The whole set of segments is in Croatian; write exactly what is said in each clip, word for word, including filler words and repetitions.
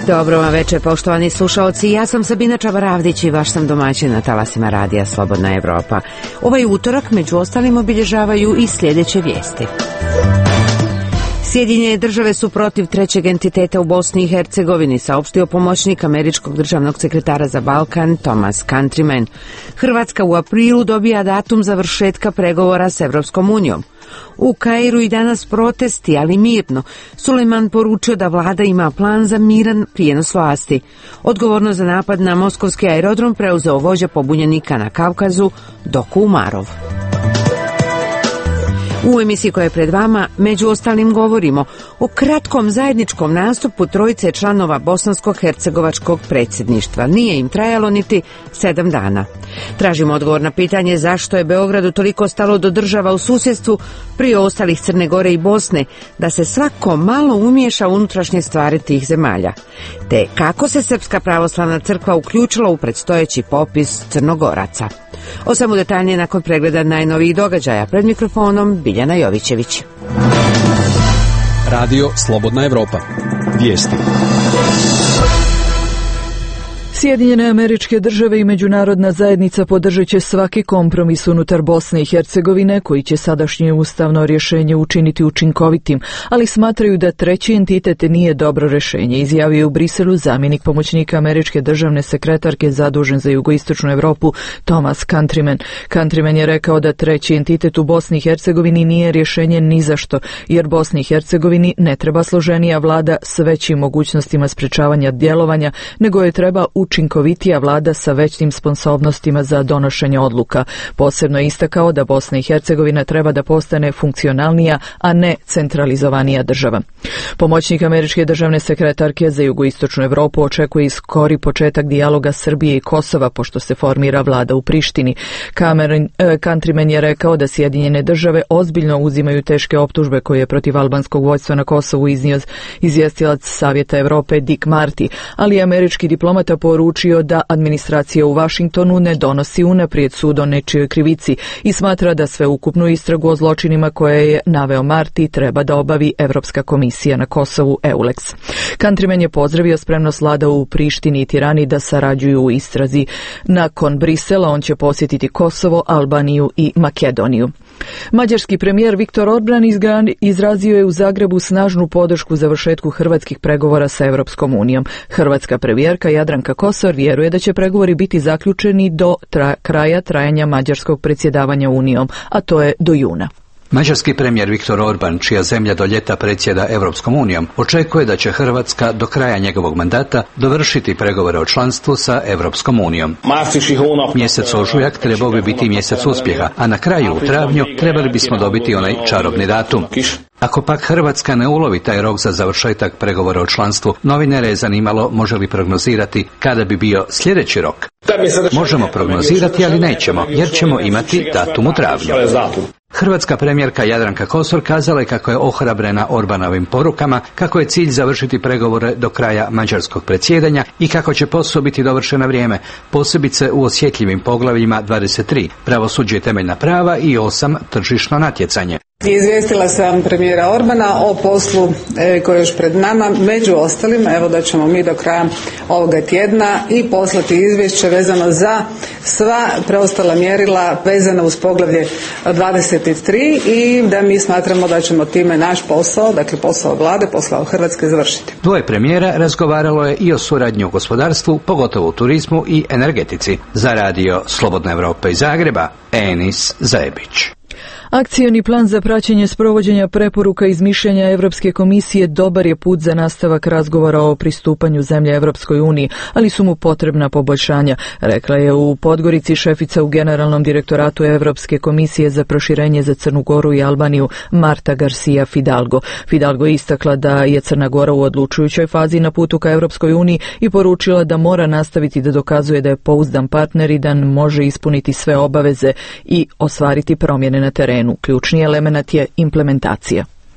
Dobro vam večer, poštovani slušaoci. Ja sam Sabina Čabaravdić i vaš sam domaćin na talasima radija Slobodna Evropa. Ovaj utorak među ostalim obilježavaju i sljedeće vijesti. Sjedinjene države su protiv trećeg entiteta u Bosni i Hercegovini, saopštio pomoćnik američkog državnog sekretara za Balkan Thomas Countryman. Hrvatska u aprilu dobija datum završetka pregovora s Evropskom unijom. U Kairu i danas protesti, ali mirno. Sulejman poručio da vlada ima plan za miran prijenos vlasti. Odgovornost za napad na moskovski aerodrom preuzeo vođa pobunjenika na Kavkazu, Doku Umarov. U emisiji koja je pred vama, među ostalim, govorimo o kratkom zajedničkom nastupu trojice članova bosansko-hercegovačkog predsjedništva. Nije im trajalo niti sedam dana. Tražimo odgovor na pitanje zašto je Beogradu toliko stalo do država u susjedstvu, prije ostalih Crne Gore i Bosne, da se svako malo umiješa u unutrašnje stvari tih zemalja. Te kako se Srpska pravoslavna crkva uključila u predstojeći popis Crnogoraca. O svemu detaljnije nakon pregleda najnovijih događaja. Pred mikrofonom Biljana Jovićević. Radio Slobodna Evropa. Vijesti. Sjedinjene Američke Države i međunarodna zajednica podržat će svaki kompromis unutar Bosne i Hercegovine koji će sadašnje ustavno rješenje učiniti učinkovitim, ali smatraju da treći entitet nije dobro rješenje, izjavio je u Briselu zamjenik pomoćnika američke državne sekretarke zadužen za jugoistočnu Europu Thomas Countryman. Countryman je rekao da treći entitet u Bosni i Hercegovini nije rješenje ni za što, jer Bosni i Hercegovini ne treba složenija vlada s većim mogućnostima sprečavanja djelovanja, nego je treba učinkovitija vlada sa većim sposobnostima za donošenje odluka. Posebno je istakao da Bosna i Hercegovina treba da postane funkcionalnija, a ne centralizovanija država. Pomoćnik američke državne sekretarke za jugoistočnu Europu očekuje skori početak dijaloga Srbije i Kosova, pošto se formira vlada u Prištini. Cameron, eh, Countryman je rekao da Sjedinjene države ozbiljno uzimaju teške optužbe koje je protiv albanskog vođstva na Kosovu iznio izvjestilac Savjeta Europe Dick Marty, ali američki diplomata poručio da administracija u Vašingtonu ne donosi unaprijed sud o nečijoj krivici i smatra da sveukupnu istragu o zločinima koje je naveo Marti treba da obavi Evropska komisija na Kosovu EULEX. Countryman je pozdravio spremnost vlada u Prištini i Tirani da sarađuju u istrazi. Nakon Brisela on će posjetiti Kosovo, Albaniju i Makedoniju. Mađarski premijer Viktor Orban izrazio je u Zagrebu snažnu podršku završetku hrvatskih pregovora sa Evropskom unijom. Hrvatska premijerka Jadranka Kosor vjeruje da će pregovori biti zaključeni do tra- kraja trajanja mađarskog predsjedavanja Unijom, a to je do juna. Mađarski premijer Viktor Orban, čija zemlja do ljeta predsjeda Evropskom unijom, očekuje da će Hrvatska do kraja njegovog mandata dovršiti pregovore o članstvu sa Evropskom unijom. Mjesec ožujak trebao bi biti mjesec uspjeha, a na kraju u travnju trebali bismo dobiti onaj čarobni datum. Ako pak Hrvatska ne ulovi taj rok za završetak pregovora o članstvu, novinare je zanimalo može li prognozirati kada bi bio sljedeći rok. Možemo prognozirati, ali nećemo, jer ćemo imati datum u travnju. Hrvatska premijerka Jadranka Kosor kazala je kako je ohrabrena Orbanovim porukama, kako je cilj završiti pregovore do kraja mađarskog predsjedanja i kako će posao biti dovršen na vrijeme, posebice u osjetljivim poglavljima dvadeset tri, pravosuđe i temeljna prava i osam, tržišno natjecanje. Izvijestila sam premijera Orbana o poslu e, koji je još pred nama, među ostalim, evo da ćemo mi do kraja ovoga tjedna i poslati izvješće vezano za sva preostala mjerila vezana uz poglavlje dvadeset tri i da mi smatramo da ćemo time naš posao, dakle posao vlade, posao Hrvatske završiti. Dvoje premijera razgovaralo je i o suradnji u gospodarstvu, pogotovo u turizmu i energetici. Za radio Slobodna Evropa iz Zagreba, Enis Zajebić. Akcioni plan za praćenje sprovođenja preporuka iz mišljenja Europske komisije dobar je put za nastavak razgovora o pristupanju zemlje Europskoj uniji, ali su mu potrebna poboljšanja, rekla je u Podgorici šefica u Generalnom direktoratu Europske komisije za proširenje za Crnu Goru i Albaniju Marta Garcia Fidalgo. Fidalgo je istakla da je Crna Gora u odlučujućoj fazi na putu ka Europskoj uniji i poručila da mora nastaviti da dokazuje da je pouzdan partner i da može ispuniti sve obaveze i ostvariti promjene na terenu. Ključni element je implementacija.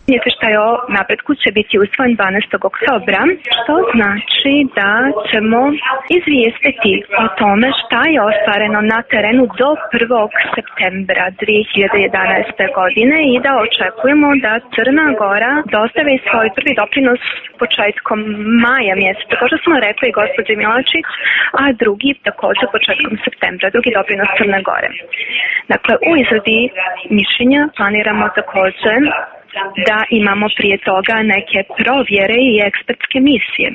Izvještaj o napretku će biti usvojen dvanaestog oktobra, što znači da ćemo izvijestiti o tome šta je ostvareno na terenu do prvog septembra dvije hiljade jedanaeste. godine i da očekujemo da Crna Gora dostave svoj prvi doprinos početkom maja mjeseca, kao što smo rekli gospođi Milačić, a drugi također početkom septembra, drugi doprinos Crne Gore. Dakle, u izradi mišljenja planiramo također da imamo prije toga neke provjere i ekspertske misije.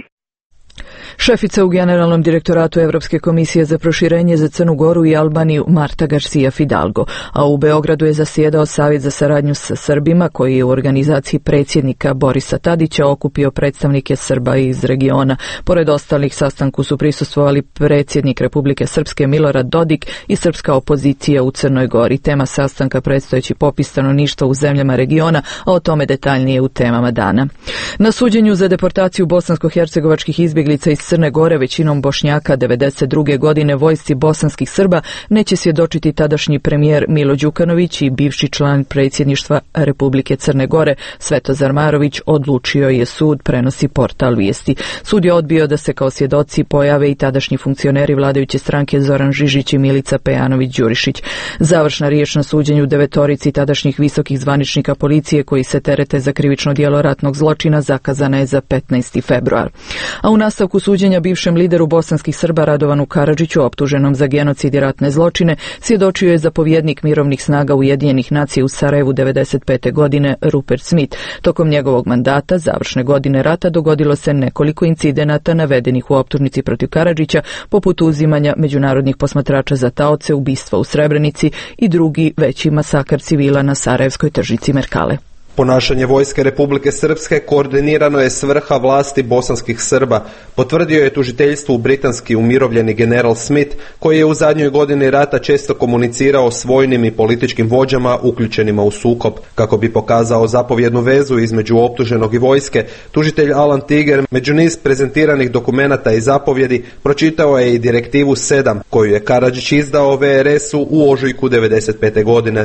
Šefica u Generalnom direktoratu Europske komisije za proširenje za Crnu Goru i Albaniju Marta Garcia Fidalgo, a u Beogradu je zasjedao Savjet za saradnju sa Srbima koji je u organizaciji predsjednika Borisa Tadića okupio predstavnike Srba iz regiona. Pored ostalih sastanku su prisustvovali predsjednik Republike Srpske Milorad Dodik i srpska opozicija u Crnoj Gori. Tema sastanka predstojeći popis stanovništva u zemljama regiona, a o tome detaljnije u temama dana. Na suđenju za deportaciju bosansko-hercegovačkih izbjeglica iz Crne Gore, većinom Bošnjaka, devedeset druge godine vojsci bosanskih Srba neće svjedočiti tadašnji premijer Milo Đukanović i bivši član predsjedništva Republike Crne Gore Svetozar Marović, odlučio je sud, prenosi portal Vijesti. Sud je odbio da se kao svjedoci pojave i tadašnji funkcioneri vladajuće stranke Zoran Žižić i Milica Pejanović-Đurišić. Završna riječ na suđenju devetorici tadašnjih visokih zvaničnika policije koji se terete za krivično djelo ratnog zločina zakazana je za petnaesti februar. A u nastavku suđenja bivšem lideru bosanskih Srba Radovanu Karadžiću, optuženom za genocid i ratne zločine, svjedočio je zapovjednik mirovnih snaga Ujedinjenih nacija u Sarajevu devedeset pete. godine Rupert Smith. Tokom njegovog mandata, završne godine rata, dogodilo se nekoliko incidenata navedenih u optužnici protiv Karadžića, poput uzimanja međunarodnih posmatrača za taoce, ubistva u Srebrenici i drugi veći masakar civila na sarajevskoj tržnici Merkale. Ponašanje vojske Republike Srpske koordinirano je s vrha vlasti bosanskih Srba, potvrdio je tužiteljstvu britanski umirovljeni general Smith, koji je u zadnjoj godini rata često komunicirao s vojnim i političkim vođama uključenima u sukob. Kako bi pokazao zapovjednu vezu između optuženog i vojske, tužitelj Alan Tiger među niz prezentiranih dokumenata i zapovjedi pročitao je i direktivu sedam, koju je Karadžić izdao V R S-u u ožujku devedeset pete. godine.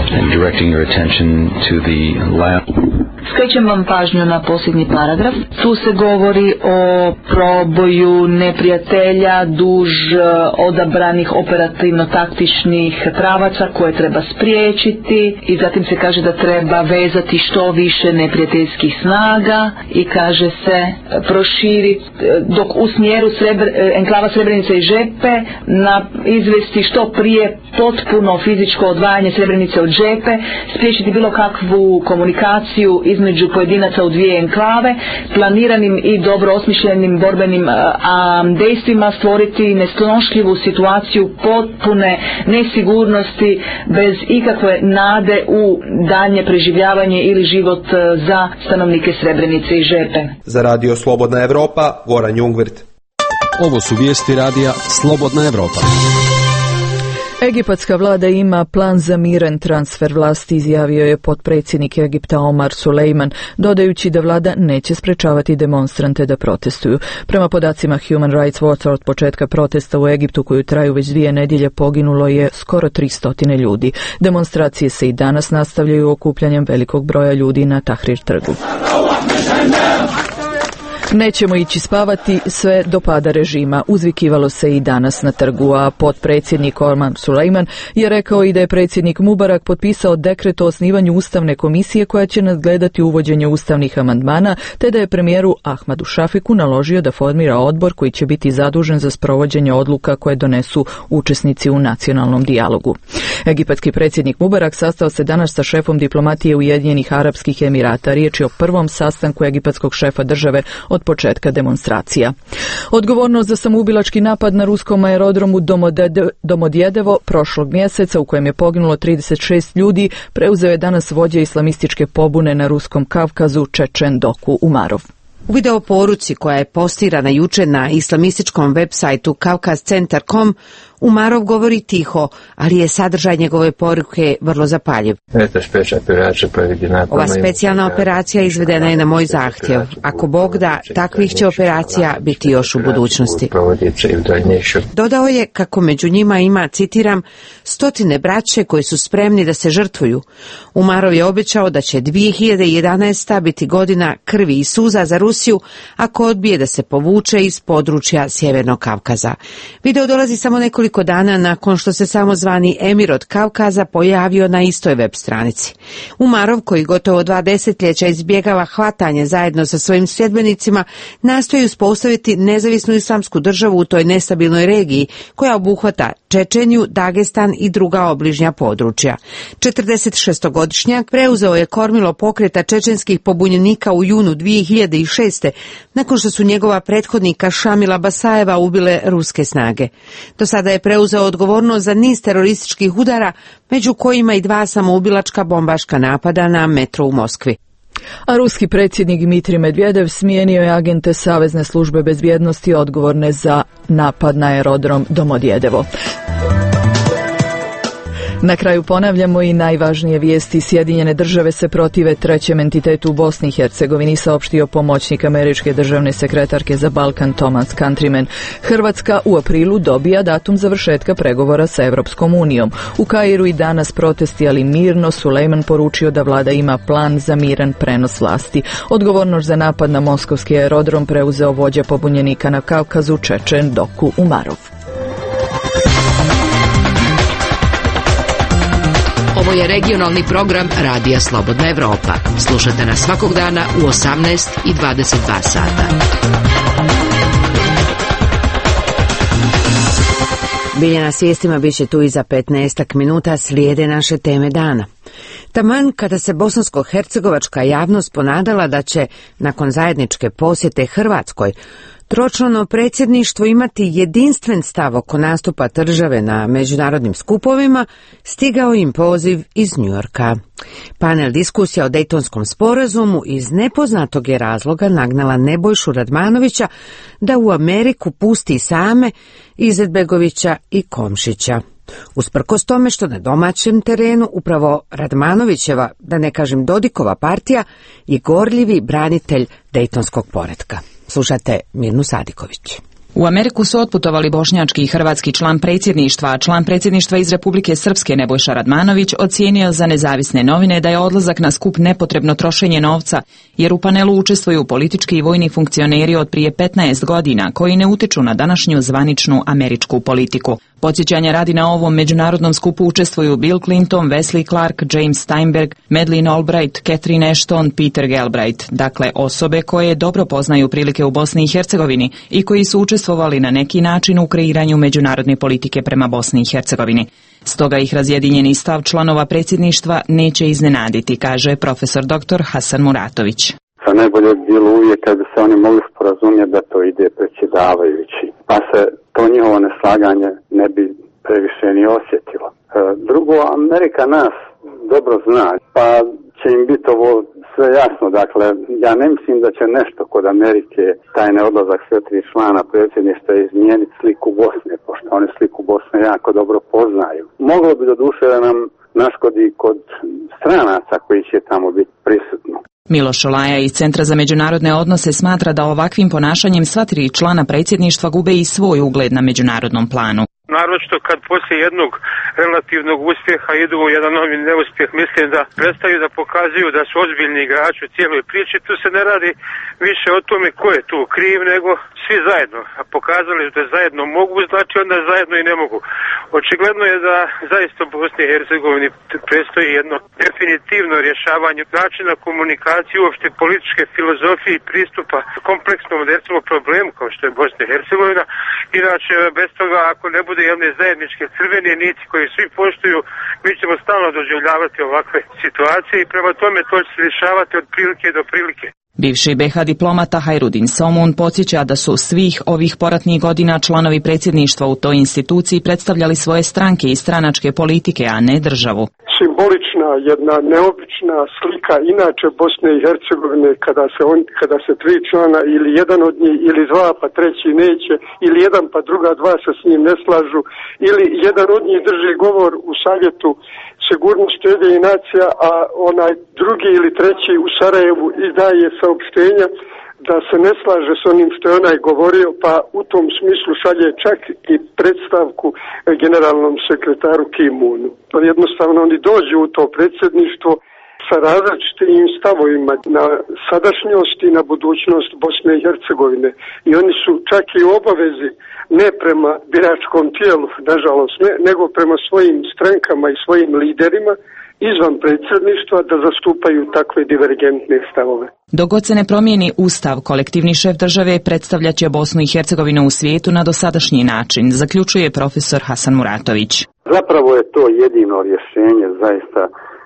Skrećem vam pažnju na posljednji paragraf. Tu se govori o proboju neprijatelja duž odabranih operativno-taktičnih pravaca koje treba spriječiti i zatim se kaže da treba vezati što više neprijateljskih snaga i kaže se proširiti dok u smjeru Srebr, enklava Srebrenica i Žepe na izvesti što prije potpuno fizičko odvajanje Srebrenice od Žepe, spriječiti bilo kakvu komunikaciju između pojedinaca u dvije enklave, planiranim i dobro osmišljenim borbenim a, dejstvima stvoriti nesnošljivu situaciju potpune nesigurnosti bez ikakve nade u daljnje preživljavanje ili život za stanovnike Srebrenice i Žepe. Za Radio Slobodna Evropa, Goran Jungwirth. Ovo su vijesti radija Slobodna Evropa. Egipatska vlada ima plan za miran transfer vlasti, izjavio je potpredsjednik Egipta Omar Sulejman, dodajući da vlada neće sprečavati demonstrante da protestuju. Prema podacima Human Rights Watch, od početka protesta u Egiptu, koju traju već dvije nedjelje, poginulo je skoro tristo ljudi. Demonstracije se i danas nastavljaju okupljanjem velikog broja ljudi na Tahrir trgu. Nećemo ići spavati sve do pada režima, uzvikivalo se i danas na trgu, a potpredsjednik Omar Sulejman je rekao i da je predsjednik Mubarak potpisao dekret o osnivanju ustavne komisije koja će nadgledati uvođenje ustavnih amandmana, te da je premijeru Ahmadu Šafiku naložio da formira odbor koji će biti zadužen za sprovođenje odluka koje donesu učesnici u nacionalnom dijalogu. Egipatski predsjednik Mubarak sastao se danas sa šefom diplomatije Ujedinjenih Arapskih Emirata. Riječ je o prvom sastanku egipatskog šefa države od početka demonstracija. Odgovornost za samoubilački napad na ruskom aerodromu Domodjedovo prošlog mjeseca, u kojem je poginulo trideset šest ljudi, preuzeo je danas vođa islamističke pobune na Ruskom Kavkazu Čečen Doku Umarov. U video poruci koja je postirana juče na islamističkom web sajtu kavkaz centar dot com Umarov govori tiho, ali je sadržaj njegove poruke vrlo zapaljiv. Ova specijalna operacija izvedena je na moj zahtjev. Ako Bog da, takvih će operacija biti još u budućnosti. Dodao je kako među njima ima, citiram, stotine braće koji su spremni da se žrtvuju. Umarov je obećao da će dvije hiljade jedanaesta. biti godina krvi i suza za Rusiju ako odbije da se povuče iz područja Sjevernog Kavkaza. Video dolazi samo nekoliko dana nakon što se samozvani emir od Kavkaza pojavio na istoj web stranici. Umarov, koji gotovo dva desetljeća izbjegava hvatanje zajedno sa svojim sljedbenicima, nastoji uspostaviti nezavisnu islamsku državu u toj nestabilnoj regiji koja obuhvata Čečeniju, Dagestan i druga obližnja područja. četrdesetšestogodišnjak preuzeo je kormilo pokreta čečenskih pobunjenika u junu dvije hiljade šeste. nakon što su njegova prethodnika Šamila Basajeva ubile ruske snage. Do sada je preuzeo odgovornost za niz terorističkih udara, među kojima i dva samoubilačka bombaška napada na metro u Moskvi. A ruski predsjednik Dmitrij Medvedev smijenio je agente Savezne službe bezbjednosti odgovorne za napad na aerodrom Domodjedovo. Na kraju ponavljamo i najvažnije vijesti. Sjedinjene države se protive trećem entitetu u Bosni i Hercegovini, saopštio pomoćnik američke državne sekretarke za Balkan Thomas Countryman. Hrvatska u aprilu dobija datum završetka pregovora sa Europskom unijom. U Kairu i danas protesti, ali mirno. Sulejman poručio da vlada ima plan za miran prenos vlasti. Odgovornost za napad na moskovski aerodrom preuzeo vođa pobunjenika na Kavkazu Čečen Doku Umarov. Ovo je regionalni program Radija Slobodna Evropa. Slušajte nas svakog dana u osamnaest i dvadeset dva sata. Biljana s vijestima bit će tu i za petnaestak minuta, slijede naše teme dana. Taman kada se bosansko-hercegovačka javnost ponadala da će, nakon zajedničke posjete Hrvatskoj, tročlano predsjedništvo imati jedinstven stav oko nastupa države na međunarodnim skupovima, stigao im poziv iz Njujorka. Panel diskusija o Dejtonskom sporazumu iz nepoznatog je razloga nagnala Nebojšu Radmanovića da u Ameriku pusti same Izetbegovića i Komšića. Usprkos tome što na domaćem terenu upravo Radmanovićeva, da ne kažem Dodikova partija, je gorljivi branitelj Dejtonskog poretka. Slušate Mirnu Sadiković. U Ameriku su otputovali bošnjački i hrvatski član predsjedništva, a član predsjedništva iz Republike Srpske Nebojša Radmanović ocijenio za nezavisne novine da je odlazak na skup nepotrebno trošenje novca, jer u panelu učestvuju politički i vojni funkcioneri od prije petnaest godina koji ne utiču na današnju zvaničnu američku politiku. Podsjećanja radi na ovom međunarodnom skupu učestvuju Bill Clinton, Wesley Clark, James Steinberg, Madeleine Albright, Catherine Ashton, Peter Galbraith, dakle osobe koje dobro poznaju prilike u Bosni i Hercegovini i koji su učestvovali na neki način u kreiranju međunarodne politike prema Bosni i Hercegovini. Stoga ih razjedinjeni stav članova predsjedništva neće iznenaditi, kaže profesor doktor Hasan Muratović. Sa najbolje bi bilo uvijek kad bi se oni mogli sporazumjeti da to ide predsjedavajući, pa se to njihovo neslaganje ne bi previše ni osjetilo. E, drugo, Amerika nas dobro zna, pa će im biti ovo sve jasno. Dakle, ja ne mislim da će nešto kod Amerike, taj neodlazak sve tri člana predsjedništva, izmijeniti sliku Bosne, pošto oni sliku Bosne jako dobro poznaju. Moglo bi do duše da nam naškodi kod stranaca koji će tamo biti prisutno. Miloš Olaja iz Centra za međunarodne odnose smatra da ovakvim ponašanjem sva tri člana predsjedništva gube i svoj ugled na međunarodnom planu. Naročito kad poslije jednog relativnog uspjeha idu u jedan novi neuspjeh, mislim da prestaju da pokazuju da su ozbiljni igrači u cijeloj priči. Tu se ne radi više o tome ko je tu kriv, nego svi zajedno. A pokazali da zajedno mogu, znači onda zajedno i ne mogu. Očigledno je da zaista u Bosni i Hercegovini predstoji jedno definitivno rješavanje načina komunikacije, uopšte političke filozofije i pristupa kompleksnom recimo problemu kao što je Bosna i Hercegovina. Inače, bez toga, ako ne bude jedne zajedničke crvene niti koje svi poštuju, mi ćemo stalno doživljavati ovakve situacije i prema tome to će se rješavati od prilike do prilike. Bivši be ha diplomata Hajrudin Somun podsjeća da su svih ovih poratnih godina članovi predsjedništva u toj instituciji predstavljali svoje stranke i stranačke politike, a ne državu. simbolična, jedna neobična slika inače Bosne i Hercegovine kada se, on, kada se tri člana ili jedan od njih ili dva pa treći neće ili jedan pa druga dva se s njim ne slažu ili jedan od njih drži govor u savjetu sigurnosti Ujedinjenih nacija, a onaj drugi ili treći u Sarajevu izdaje saopštenja da se ne slaže s onim što je onaj govorio, pa u tom smislu šalje čak i predstavku generalnom sekretaru Kim Moonu. Jednostavno oni dođu u to predsjedništvo sa različitim stavovima na sadašnjost i na budućnost Bosne i Hercegovine. I oni su čak i u obavezi ne prema biračkom tijelu, nažalost ne, nego prema svojim strankama i svojim liderima izvan predsjedništva da zastupaju takve divergentne stavove. Dok god se ne promijeni ustav, kolektivni šef države predstavljat će Bosnu i Hercegovinu u svijetu na dosadašnji način, zaključuje profesor Hasan Muratović. Zapravo je to jedino rješenje zaista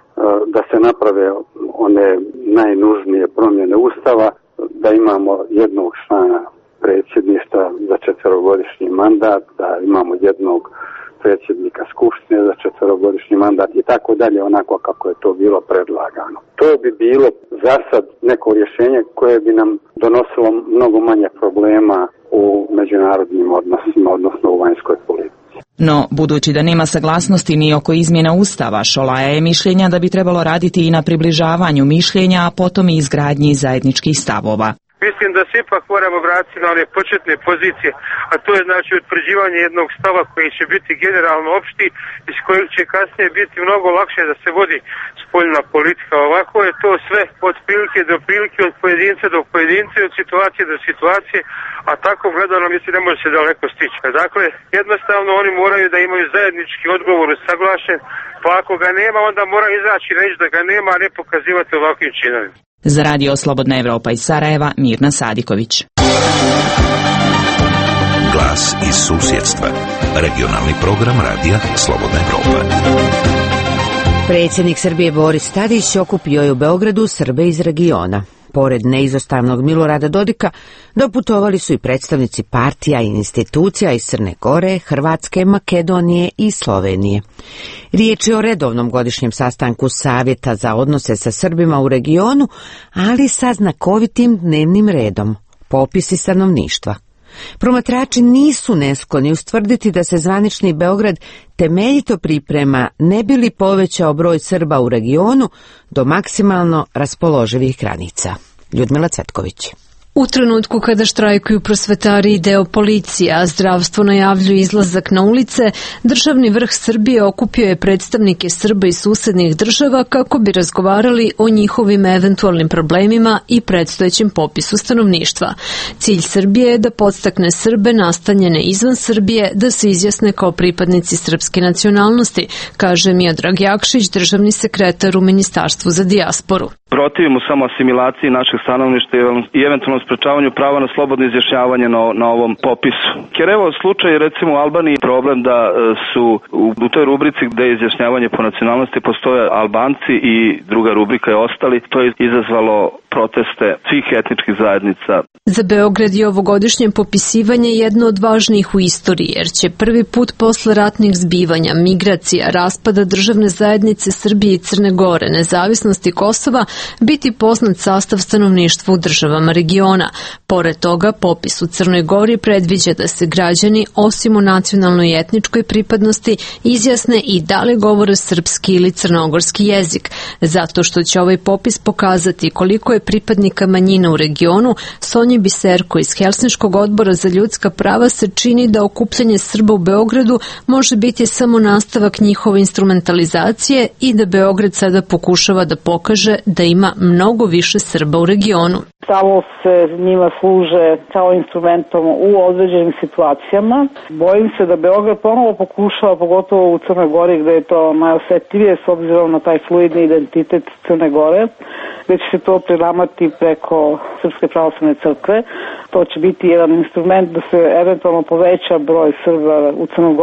da se naprave one najnužnije promjene ustava, da imamo jednog člana predsjedništva za četverogodišnji mandat, da imamo jednog predsjednika Skupštine za četverogodišnji mandat i tako dalje, onako kako je to bilo predlagano. To bi bilo za sad neko rješenje koje bi nam donosilo mnogo manje problema u međunarodnim odnosima, odnosno u vanjskoj politici. No, budući da nema saglasnosti ni oko izmjena ustava, Šolaja je mišljenja da bi trebalo raditi i na približavanju mišljenja, a potom i izgradnji zajedničkih stavova. Mislim da se ipak moramo vratiti na one početne pozicije, a to je znači utvrđivanje jednog stava koji će biti generalno opšti, iz kojeg će kasnije biti mnogo lakše da se vodi spoljna politika. Ovako je to sve od prilike do prilike, od pojedinca do pojedinca, od situacije do situacije, a tako gledano mislim ne može se daleko stići. Dakle, jednostavno oni moraju da imaju zajednički odgovor usaglašen, pa ako ga nema onda mora izaći reći da ga nema, a ne pokazivati ovakvim činovima. Za radio Slobodna Evropa iz Sarajeva, Mirna Sadiković. Glas iz susjedstva. Regionalni program radija Slobodna Evropa. Predsjednik Srbije Boris Tadić okupio je u Beogradu Srbe iz regiona. Pored neizostavnog Milorada Dodika, doputovali su i predstavnici partija i institucija iz Crne Gore, Hrvatske, Makedonije i Slovenije. Riječ je o redovnom godišnjem sastanku Savjeta za odnose sa Srbima u regionu, ali sa znakovitim dnevnim redom – popisi stanovništva. Promatrači nisu neskloni ustvrditi da se zvanični Beograd temeljito priprema ne bi li povećao broj Srba u regionu do maksimalno raspoloživih granica. Ljudmila Cvetković. U trenutku kada štrajkuju prosvetari i deo policije, a zdravstvo najavljuje izlazak na ulice, državni vrh Srbije okupio je predstavnike Srba iz susednih država kako bi razgovarali o njihovim eventualnim problemima i predstojećem popisu stanovništva. Cilj Srbije je da podstakne Srbe nastanjene izvan Srbije da se izjasne kao pripadnici srpske nacionalnosti, kaže Miodrag Jakšić, državni sekretar u Ministarstvu za dijasporu. Protivimo samo asimilaciji našeg stanovništva i eventualno sprečavanju prava na slobodno izjašnjavanje na, na ovom popisu. Jer evo slučaj recimo u Albaniji problem da su u, u toj rubrici gde je izjašnjavanje po nacionalnosti postoje Albanci i druga rubrika je ostali. To je izazvalo proteste svih etničkih zajednica. Za Beograd je ovogodišnje popisivanje jedno od važnijih u istoriji, jer će prvi put posle ratnih zbivanja, migracija, raspada državne zajednice Srbije i Crne Gore, nezavisnosti Kosova, biti poznat sastav stanovništva u državama regiona. Pored toga, popis u Crnoj Gori predviđa da se građani, osim u nacionalnoj i etničkoj pripadnosti, izjasne i da li govore srpski ili crnogorski jezik, zato što će ovaj popis pokazati koliko je pripadnika manjina u regionu. Sonji Biserko iz Helsinškog odbora za ljudska prava se čini da okupljanje Srba u Beogradu može biti samo nastavak njihove instrumentalizacije i da Beograd sada pokušava da pokaže da ima mnogo više Srba u regionu. Samo se njima služe kao instrumentom u određenim situacijama. Bojim se da Beograd ponovo pokušava, pogotovo u Crnoj Gori gde je to najosjetljivije s obzirom na taj fluidni identitet Crne Gore, gde će se to prelamati preko Srpske pravoslavne crkve. To će biti jedan instrument da se eventualno poveća broj Srba u Crnoj Gori.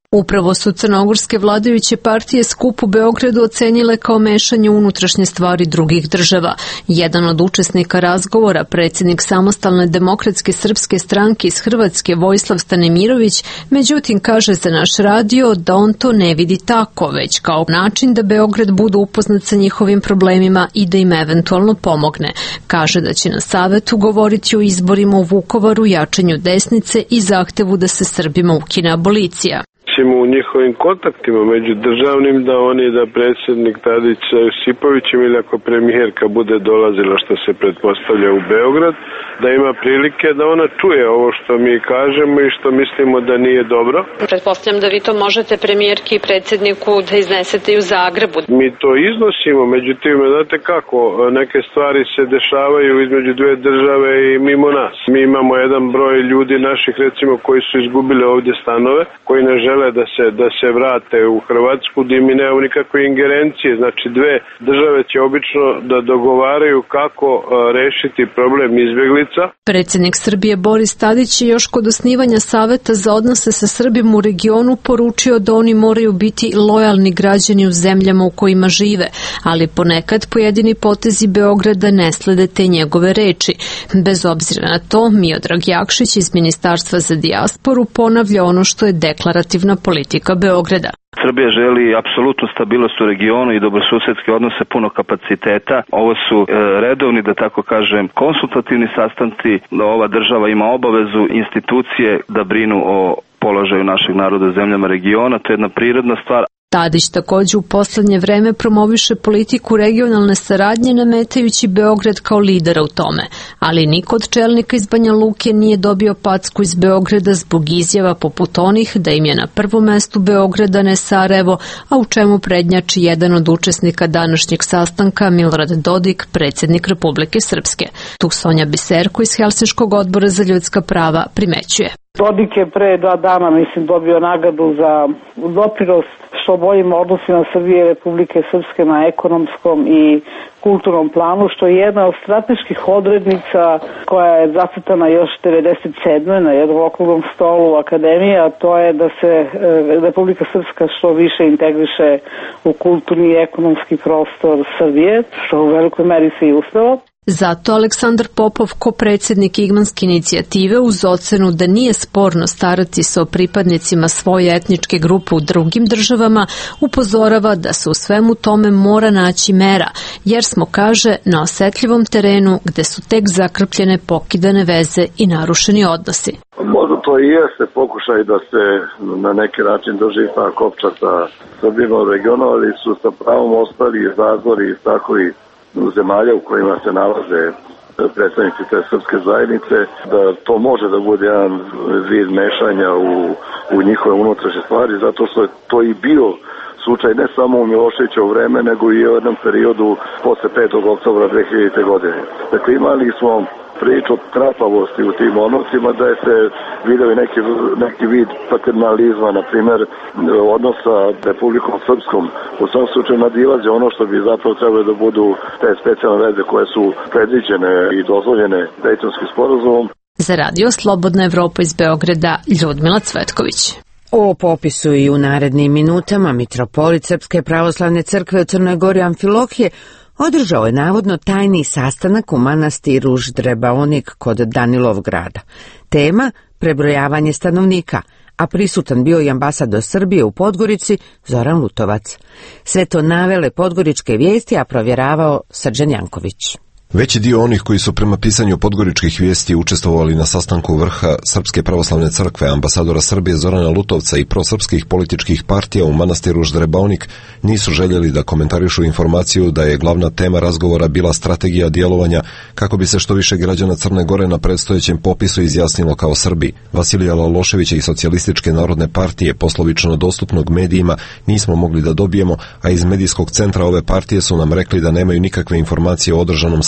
Upravo su crnogorske vladajuće partije skup u Beogradu ocenile kao mešanje u unutrašnje stvari drugih država. Jedan od učesnika razgovora, predsjednik Samostalne demokratske srpske stranke iz Hrvatske, Vojislav Stanimirović, međutim kaže za naš radio da on to ne vidi tako, već kao način da Beograd bude upoznat sa njihovim problemima i da im eventualno pomogne. Kaže da će na savetu govoriti o izborima u Vukovaru, jačanju desnice i zahtevu da se Srbima ukine abolicija. U njihovim kontaktima međudržavnim da oni da predsjednik Tadić sa Josipovićem ili ako premijerka bude dolazila što se pretpostavlja u Beograd, da ima prilike da ona čuje ovo što mi kažemo i što mislimo da nije dobro. Pretpostavljam da vi to možete premijerki i predsjedniku da iznesete i u Zagrebu. Mi to iznosimo, međutim, znate kako, neke stvari se dešavaju između dve države i mimo nas. Mi imamo jedan broj ljudi naših, recimo, koji su izgubili ovdje stanove, koji ne žele da se, da se vrate u Hrvatsku, da mi nemamo nikakve ingerencije. Znači, dve države će obično da dogovaraju kako a, rešiti problem izbjeglica. Predsjednik Srbije Boris Tadić je još kod osnivanja Saveta za odnose sa Srbima u regionu poručio da oni moraju biti lojalni građani u zemljama u kojima žive, ali ponekad pojedini potezi Beograda ne slede te njegove reči. Bez obzira na to, Miodrag Jakšić iz Ministarstva za dijasporu ponavlja ono što je deklarativna politika Beograda. Srbija želi apsolutnu stabilnost u regionu i dobrosusedske odnose, puno kapaciteta. Ovo su e, redovni, da tako kažem, konsultativni sastanci. Ova država ima obavezu institucije da brinu o položaju našeg naroda u zemljama regiona. To je jedna prirodna stvar. Tadić također u poslednje vreme promoviše politiku regionalne saradnje nametajući Beograd kao lidera u tome, ali niko od čelnika iz Banja Luke nije dobio packu iz Beograda zbog izjava poput onih da im je na prvom mestu Beograda ne Sarajevo, a u čemu prednjači jedan od učesnika današnjeg sastanka Milorad Dodik, predsjednik Republike Srpske. Tu Sonja Biserko iz Helsinškog odbora za ljudska prava primećuje. Dodik je pre dva dana, mislim, dobio nagradu za doprinos što boljim odnosima Srbije i Republike Srpske na ekonomskom i kulturnom planu, što je jedna od strateških odrednica koja je zacrtana još devedeset sedme na jednom okruglom stolu u Akademiji, a to je da se Republika Srpska što više integriše u kulturni i ekonomski prostor Srbije, što u velikoj meri se i uspelo. Zato Aleksandar Popov, ko predsjednik Igmanske inicijative, uz ocenu da nije sporno starati se o pripadnicima svoje etničke grupe u drugim državama, upozorava da se u svemu tome mora naći mera, jer smo, kaže, na osetljivom terenu gde su tek zakrpljene pokidane veze i narušeni odnosi. Možda to i jeste pokušaj da se na neki način drži ta kopča sa Srbima u regionu, ali su sa pravom ostali izazori iz takovih zemalja u kojima se nalaze predstavnici te srpske zajednice, da to može da bude jedan vid mešanja u, u njihove unutrašnje stvari, zato što je to i bio slučaj ne samo u Miloševićevo vreme, nego i u jednom periodu posle petog oktobra dve hiljadite. godine. Dakle, imali smo priču o trapavosti u tim odnosima, da je se vidio neki, neki vid paternalizma, na primjer, odnosa Republikom Srpskom. U svom slučaju nadilaze ono što bi zapravo trebalo da budu te specijalne veze koje su predviđene i dozvoljene Dejtonskim sporazumom. Za radio Slobodna Evropa iz Beograda, Ljudmila Cvetković. O popisu i u narednim minutama mitropolit Srpske pravoslavne crkve u Crnoj Gori Amfilohije održao je navodno tajni sastanak u manastiru Ždrebaonik kod Danilovgrada. Tema prebrojavanje stanovnika, a prisutan bio i ambasador Srbije u Podgorici Zoran Lutovac. Sve to navele podgoričke vijesti, a provjeravao Srđan Janković. Veći dio onih koji su prema pisanju podgoričkih vijesti učestvovali na sastanku vrha Srpske pravoslavne crkve, ambasadora Srbije Zorana Lutovca i prosrpskih političkih partija u manastiru Ždrebaonik nisu željeli da komentarišu informaciju da je glavna tema razgovora bila strategija djelovanja kako bi se što više građana Crne Gore na predstojećem popisu izjasnilo kao Srbi. Vasilija Laloševića i Socijalističke narodne partije, poslovično dostupnog medijima, nismo mogli da dobijemo, a iz medijskog centra ove partije su nam rekli da nemaju nikakve informacije o održanom sastanku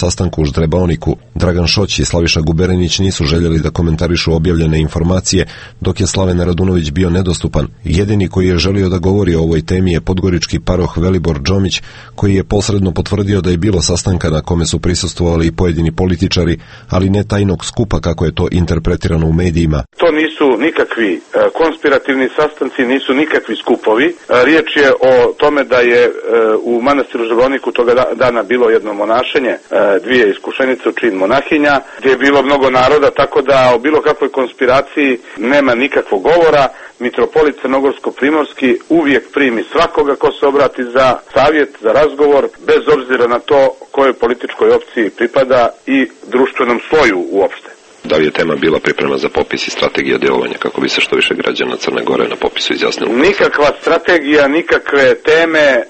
sastanku u Ždrebaoniku. Dragan Šoć i Slaviša Guberinić nisu željeli da komentarišu objavljene informacije, dok je Slaven Radunović bio nedostupan. Jedini koji je želio da govori o ovoj temi je podgorički paroh Velibor Džomić, koji je posredno potvrdio da je bilo sastanka na kome su prisustvovali i pojedini političari, ali ne tajnog skupa kako je to interpretirano u medijima. To nisu nikakvi konspirativni sastanci, nisu nikakvi skupovi. Riječ je o tome da je u manastiru Ždrebaoniku toga dana bilo jedno monašenje, dvije iskušenice u čin monahinja, gdje je bilo mnogo naroda, tako da o bilo kakvoj konspiraciji nema nikakvog govora. Mitropolit Crnogorsko-Primorski uvijek primi svakoga ko se obrati za savjet, za razgovor, bez obzira na to kojoj političkoj opciji pripada i društvenom sloju uopšte. Da li je tema bila priprema za popis i strategija djelovanja kako bi se što više građana Crne Gore na popisu izjasnilo? Nikakva strategija, nikakve teme e,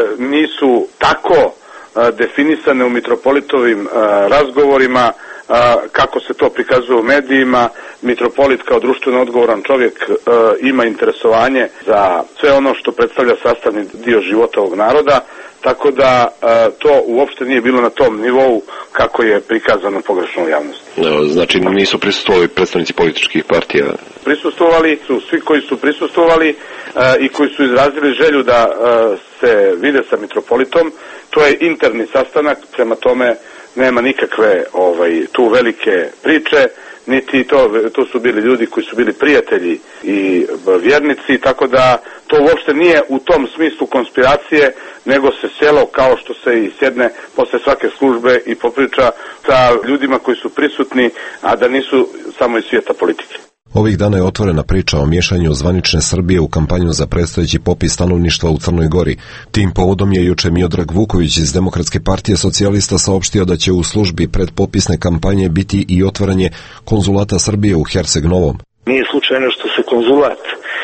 nisu tako e, definisane u mitropolitovim e, razgovorima kako se to prikazuje u medijima. Mitropolit kao društveno odgovoran čovjek e, ima interesovanje za sve ono što predstavlja sastavni dio života ovog naroda, tako da e, to uopšte nije bilo na tom nivou kako je prikazano pogrešno u javnosti. No, znači nisu prisustvovali predstavnici političkih partija? Prisustvovali su svi koji su prisustvovali e, i koji su izrazili želju da e, se vide sa mitropolitom. To je interni sastanak, prema tome nema nikakve ovaj, tu velike priče, niti to, to su bili ljudi koji su bili prijatelji i vjernici, tako da to uopšte nije u tom smislu konspiracije, nego se sjelo kao što se i sjedne posle svake službe i popriča sa ljudima koji su prisutni, a da nisu samo iz svijeta politike. Ovih dana je otvorena priča o miješanju zvanične Srbije u kampanju za predstojeći popis stanovništva u Crnoj Gori. Tim povodom je juče Miodrag Vuković iz Demokratske partije socijalista saopštio da će u službi predpopisne kampanje biti i otvaranje konzulata Srbije u Herceg Novom. Nije slučajno što se konzulat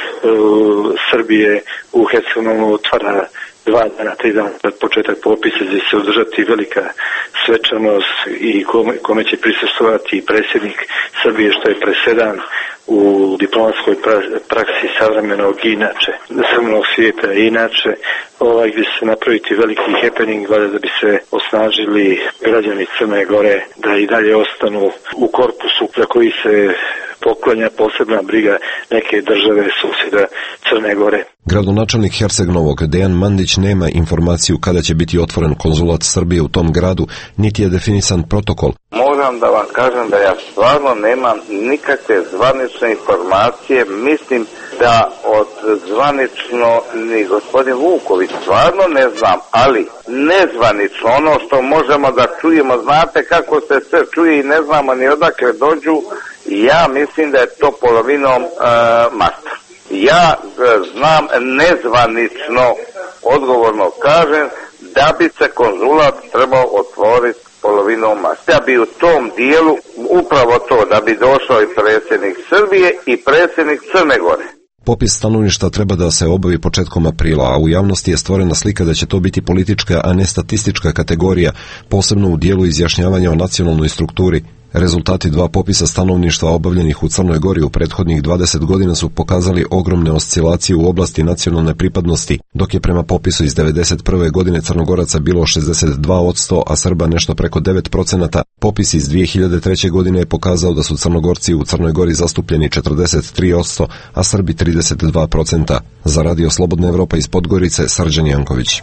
uh, Srbije u Herceg Novom otvara dva dana, tri dana pred početak popisa, gdje se održati velika svečanost i kome, kome će prisustvovati i predsjednik Srbije, što je presedan u diplomatskoj praksi savremenog i inače, savremenog svijeta i inače, ovaj, gdje će se napraviti veliki happening, valjda da bi se osnažili građani Crne Gore da i dalje ostanu u korpusu za koji se poklanja posebna briga neke države susjeda Crne Gore. Gradonačelnik Herceg Novog Dejan Mandić nema informaciju kada će biti otvoren konzulat Srbije u tom gradu, niti je definisan protokol. Moram da vam kažem da ja stvarno nemam nikakve zvanične informacije, mislim da od zvanično ni gospodin Vuković stvarno ne znam, ali nezvanično ono što možemo da čujemo, znate kako se sve čuje i ne znamo ni odakle dođu, ja mislim da je to polovinom e, marta. Ja e, znam nezvanično, odgovorno kažem, da bi se konzulat trebao otvoriti polovinom marta. Da bi u tom dijelu upravo to, da bi došao i predsjednik Srbije i predsjednik Crne Gore. Popis stanovništva treba da se obavi početkom aprila, a u javnosti je stvorena slika da će to biti politička, a ne statistička kategorija, posebno u dijelu izjašnjavanja o nacionalnoj strukturi. Rezultati dva popisa stanovništva obavljenih u Crnoj Gori u prethodnih dvadeset godina su pokazali ogromne oscilacije u oblasti nacionalne pripadnosti, dok je prema popisu iz devedeset prve godine Crnogoraca bilo šezdeset dva posto, a Srba nešto preko devet procenata. Popis iz dvije hiljade treće godine je pokazao da su Crnogorci u Crnoj Gori zastupljeni četrdeset tri posto, a Srbi trideset dva procenta. Za Radio Slobodna Evropa iz Podgorice, Srđan Janković.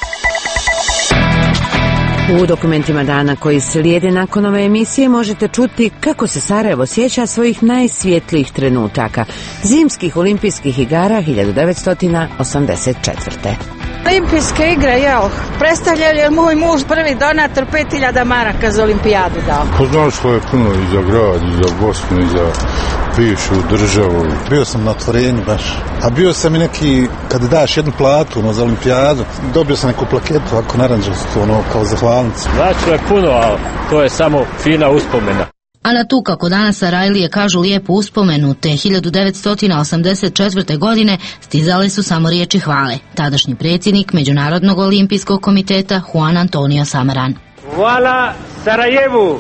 U dokumentima dana koji slijede nakon ove emisije možete čuti kako se Sarajevo sjeća svojih najsvjetlijih trenutaka, zimskih olimpijskih igara hiljadu devetsto osamdeset četvrte. Olimpijske igre, jel, predstavljali je moj muž prvi donator pet hiljada maraka za olimpijadu dao. Poznašlo je puno i za grad, i za Bosnu, i za bivšu državu. Bio sam na otvorenju baš. A bio sam i neki, kad daš jednu platu ono, za olimpijadu, dobio sam neku plaketu, ako naranđastu, ono, kao zahvalnicu. Znači je puno, ali to je samo fina uspomena. A na tu, kako danas Sarajlije kažu lijepu uspomenu, te hiljadu devetsto osamdeset četvrte godine stizale su samo riječi hvale. Tadašnji predsjednik Međunarodnog olimpijskog komiteta Juan Antonio Samaran. Hvala Sarajevu!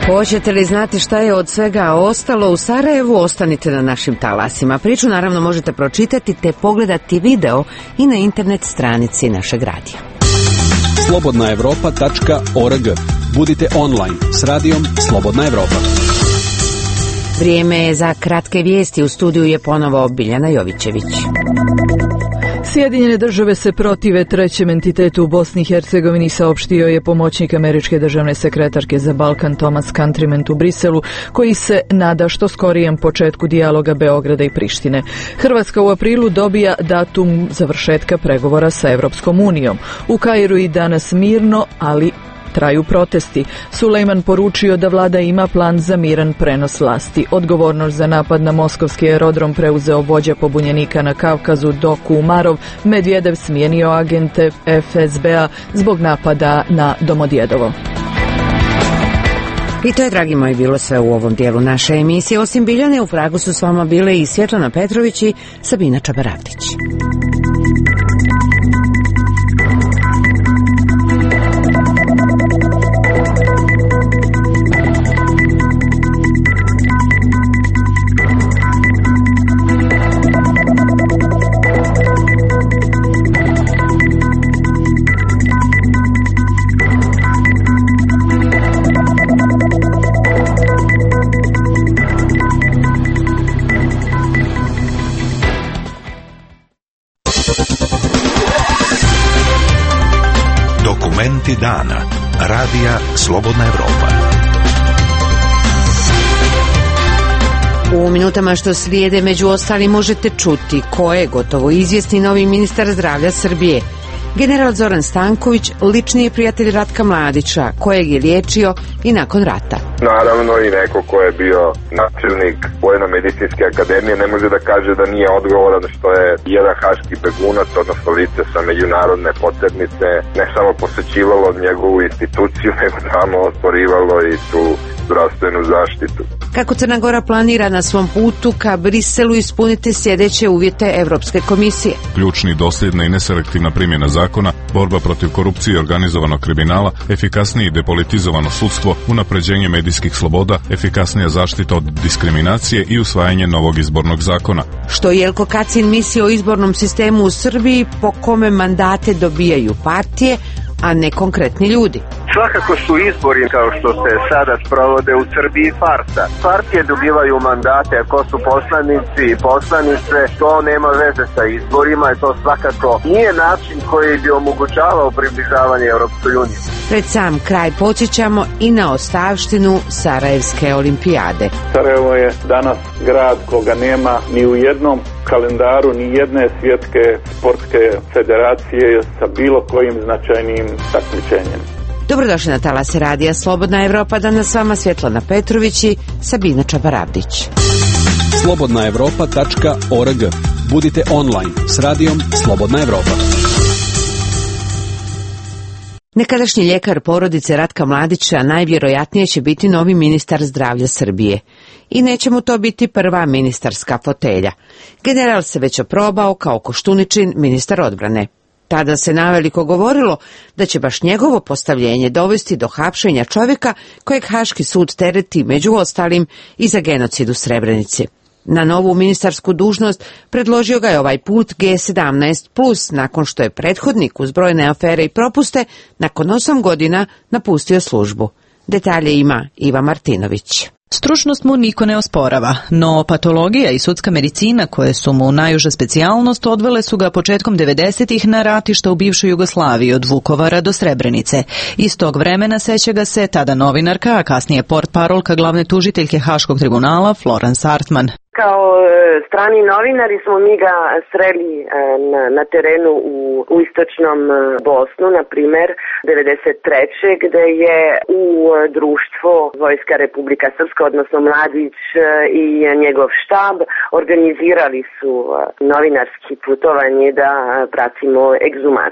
Hoćete li znati šta je od svega ostalo u Sarajevu? Ostanite na našim talasima. Priču naravno možete pročitati te pogledati video i na internet stranici našeg radija. slobodna evropa tačka org. Budite online s radijom Slobodna Evropa. Vrijeme je za kratke vijesti. U studiju je ponovo Biljana Jovićević. Sjedinjene države se protive trećem entitetu u Bosni i Hercegovini, saopštio je pomoćnik američke državne sekretarke za Balkan Thomas Countryman u Briselu, koji se nada što skorijem početku dijaloga Beograda i Prištine. Hrvatska u aprilu dobija datum završetka pregovora sa Evropskom unijom. U Kairu i danas mirno, ali traju protesti. Sulejman poručio da vlada ima plan za miran prenos vlasti. Odgovornost za napad na moskovski aerodrom preuzeo vođa pobunjenika na Kavkazu Doku Umarov. Medvedev smijenio agente F S B a zbog napada na Domodjedovo. I to je, dragi moji, bilo sve u ovom dijelu naše emisije. Osim Biljane, u Pragu su s vama bile i Svjetlana Petrović i Sabina Čabaravdić. Dokumenti dana. Radija Slobodna Evropa. U minutama što slijede među ostalim možete čuti ko je gotovo izvjesni novi ministar zdravlja Srbije. General Zoran Stanković, lični je prijatelj Ratka Mladića, kojeg je liječio i nakon rata. Naravno i neko ko je bio načelnik Vojno-medicinske akademije ne može da kaže da nije odgovoran što je jedan haški begunac, odnosno lice sa međunarodne poternice, ne samo posećivalo njegovu instituciju, nego tamo ostvarivalo i tu zdravstvenu zaštitu. Kako Crna Gora planira na svom putu ka Briselu ispuniti sljedeće uvjete Evropske komisije? Ključni, dosljedna i neselektivna primjena zakona, borba protiv korupcije i organizovanog kriminala, efikasnije i depolitizovano sudstvo, unapređenje medijskih sloboda, efikasnija zaštita od diskriminacije i usvajanje novog izbornog zakona. Što Jelko Kacin misli o izbornom sistemu u Srbiji, po kome mandate dobijaju partije, a ne konkretni ljudi? Svakako su izbori kao što se sada sprovode u Srbiji farsa. Partije dobivaju mandate, a ko su poslanici i poslanice, to nema veze sa izborima i to svakako nije način koji bi omogućavao približavanje Europskoj uniji. Pred sam kraj podsjećamo i na ostavštinu Sarajevske olimpijade. Sarajevo je danas grad koga nema ni u jednom kalendaru ni jedne svjetske sportske federacije sa bilo kojim značajnim takmičenjem. Dobrodošli na talase radija Slobodna Evropa, danas s vama Svjetlana Petrović i Sabina Čabaravdić. slobodna evropa tačka org. Budite online s radijom Slobodna Evropa. Nekadašnji ljekar porodice Ratka Mladića najvjerojatnije će biti novi ministar zdravlja Srbije. I neće mu to biti prva ministarska fotelja. General se već oprobao kao Koštuničin ministar odbrane. Tada se naveliko govorilo da će baš njegovo postavljenje dovesti do hapšenja čovjeka kojeg Haški sud tereti među ostalim i za genocid u Srebrenici. Na novu ministarsku dužnost predložio ga je ovaj put G sedamnaest plus, nakon što je prethodnik uz brojne afere i propuste nakon osam godina napustio službu. Detalje ima Iva Martinović. Stručnost mu niko ne osporava, no patologija i sudska medicina koje su mu najuža specijalnost odvele su ga početkom devedesetih na ratišta u bivšoj Jugoslaviji od Vukovara do Srebrenice. Iz tog vremena seća ga se tada novinarka, a kasnije portparolka glavne tužiteljke Haškog tribunala Florence Artman. Kao strani novinari smo mi ga sreli na, na terenu u, u istočnom Bosnu, na primer devedeset treće gde je u društvo Vojska Republika Srpska, odnosno Mladić i njegov štab organizirali su novinarski putovanje da pratimo egzumacije.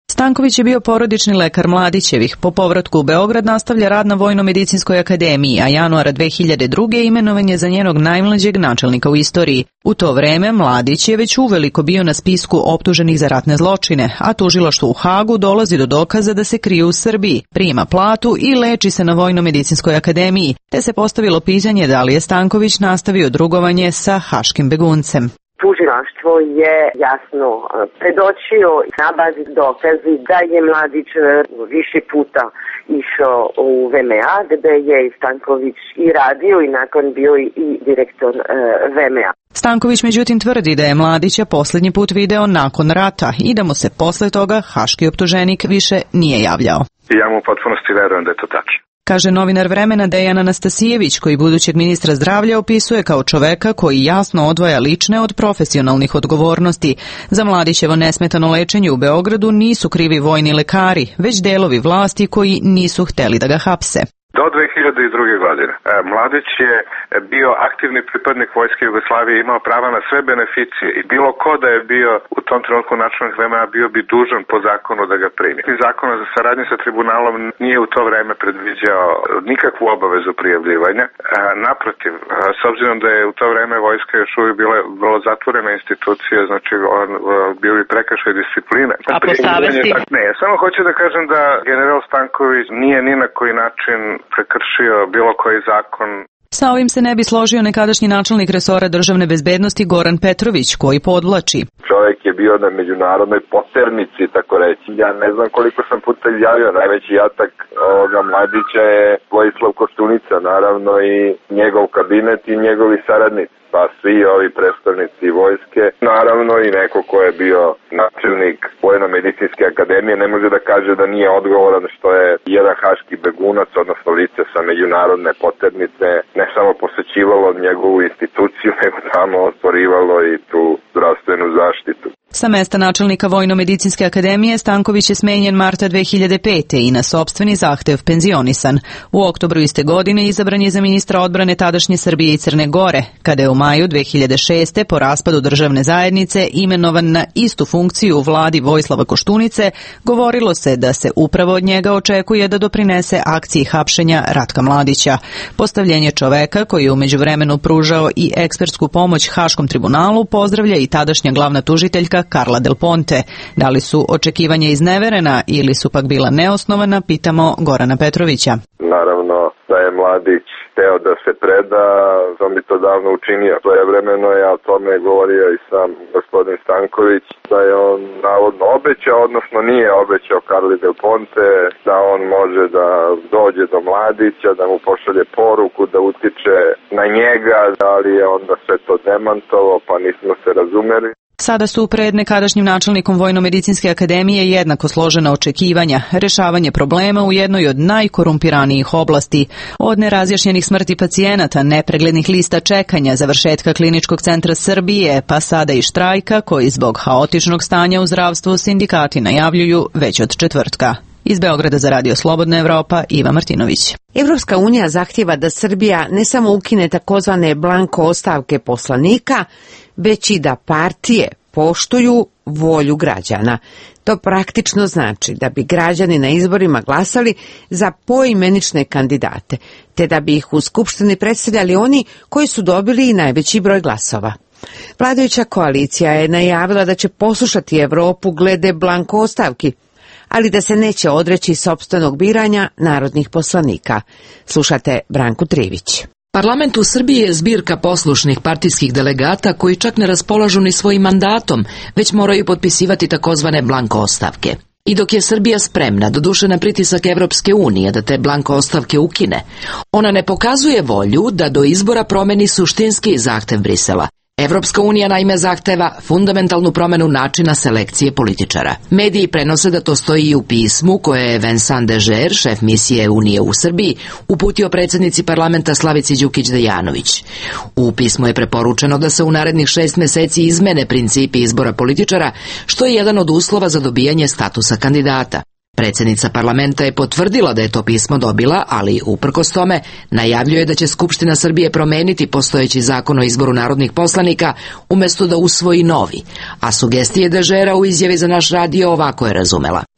Stanković je bio porodični lekar Mladićevih. Po povratku u Beograd nastavlja rad na Vojno-medicinskoj akademiji, a januara dve hiljade druge. imenovan je za njenog najmlađeg načelnika u istoriji. U to vreme Mladić je već uveliko bio na spisku optuženih za ratne zločine, a tužilaštvo u Hagu dolazi do dokaza da se krije u Srbiji, prima platu i leči se na Vojno-medicinskoj akademiji, te se postavilo pitanje da li je Stanković nastavio drugovanje sa haškim beguncem. Tužilaštvo je jasno predočio na bazi dokazi da je Mladić više puta išao u V M A, gde je Stanković i radio i nakon bio i direktor V M A. Stanković međutim tvrdi da je Mladića posljednji put video nakon rata i da mu se posle toga haški optuženik više nije javljao. Ja mu u potpunosti verujem da je to tačno. Kaže novinar Vremena Dejan Anastasijević, koji budućeg ministra zdravlja opisuje kao čoveka koji jasno odvaja lične od profesionalnih odgovornosti. Za Mladićevo nesmetano lečenje u Beogradu nisu krivi vojni lekari, već delovi vlasti koji nisu hteli da ga hapse. Do dve hiljade druge. godine. Mladić je bio aktivni pripadnik Vojske Jugoslavije, imao prava na sve beneficije i bilo ko da je bio u tom trenutku načelnik V M A bio bi dužan po zakonu da ga primi. Zakon za saradnju sa tribunalom nije u to vreme predviđao nikakvu obavezu prijavljivanja. Naprotiv, s obzirom da je u to vreme vojska još uvijek bila vrlo zatvorena institucija, znači on bio bi prekršaj discipline. A po savesti? Ne, samo hoću da kažem da general Stanković nije ni na koji način prekršio bilo koji zakon. Sa ovim se ne bi složio nekadašnji načelnik resora državne bezbednosti Goran Petrović, koji podvlači. Čovjek je bio na međunarodnoj poternici, tako reći. Ja ne znam koliko sam puta izjavio, najveći jatak ovoga Mladića je Vojislav Koštunica, naravno i njegov kabinet i njegovi saradnici. Pa svi ovi predstavnici vojske, naravno i neko ko je bio načelnik Vojno-medicinske akademije, ne može da kaže da nije odgovoran što je jedan haški begunac, odnosno lice sa međunarodne poternice, ne samo posećivalo njegovu instituciju, nego tamo ostvarivalo i tu zdravstvenu zaštitu. Sa mesta načelnika Vojno-medicinske akademije Stanković je smenjen marta dve hiljade pete. i na sopstveni zahtev penzionisan. U oktobru iste godine izabran je za ministra odbrane tadašnje Srbije i Crne Gore, kada je u maju dve hiljade šeste. po raspadu državne zajednice imenovan na istu funkciju u vladi Vojislava Koštunice. Govorilo se da se upravo od njega očekuje da doprinese akciji hapšenja Ratka Mladića. Postavljenje čoveka koji je u međuvremenu pružao i ekspertsku pomoć Haškom tribunalu pozdravlja i tadašnja glavna tužiteljka Carla Del Ponte. Da li su očekivanja izneverena ili su pak bila neosnovana, pitamo Gorana Petrovića. Naravno da je Mladić hteo da se preda, on bi to davno učinio. Svojevremeno je o tome govorio i sam gospodin Stanković, da je on navodno obećao, odnosno nije obećao Carli Del Ponte, da on može da dođe do Mladića, da mu pošalje poruku, da utiče na njega, da li je onda sve to demantovo, pa nismo se razumeli. Sada su pred nekadašnjim načelnikom Vojno-medicinske akademije jednako složena očekivanja, rešavanje problema u jednoj od najkorumpiranijih oblasti, od nerazjašnjenih smrti pacijenata, nepreglednih lista čekanja, završetka Kliničkog centra Srbije, pa sada i štrajka koji zbog haotičnog stanja u zdravstvu sindikati najavljuju već od četvrtka. Iz Beograda za Radio Slobodna Evropa, Iva Martinović. Evropska unija zahtjeva da Srbija ne samo ukine takozvane blanko ostavke poslanika, već i da partije poštuju volju građana. To praktično znači da bi građani na izborima glasali za poimenične kandidate, te da bi ih u Skupštini predstavljali oni koji su dobili i najveći broj glasova. Vladajuća koalicija je najavila da će poslušati Evropu glede blanko ostavki, ali da se neće odreći sopstvenog biranja narodnih poslanika. Slušate Branku Trivić. Parlament u Srbiji je zbirka poslušnih partijskih delegata koji čak ne raspolažu ni svojim mandatom, već moraju potpisivati takozvane blanko ostavke. I dok je Srbija spremna, doduše na pritisak Evropske unije, da te blanko ostavke ukine, ona ne pokazuje volju da do izbora promeni suštinski zahtev Brisela. Evropska unija naime zahteva fundamentalnu promenu načina selekcije političara. Mediji prenose da to stoji i u pismu koje je Vincent Dežer, šef misije Unije u Srbiji, uputio predsjednici parlamenta Slavici Đukić-Dejanović. U pismu je preporučeno da se u narednih šest meseci izmene principi izbora političara, što je jedan od uslova za dobijanje statusa kandidata. Predsjednica parlamenta je potvrdila da je to pismo dobila, ali uprkos tome najavljuje da će Skupština Srbije promeniti postojeći zakon o izboru narodnih poslanika umjesto da usvoji novi, a sugestije Dežera u izjavi za naš radio ovako je razumela.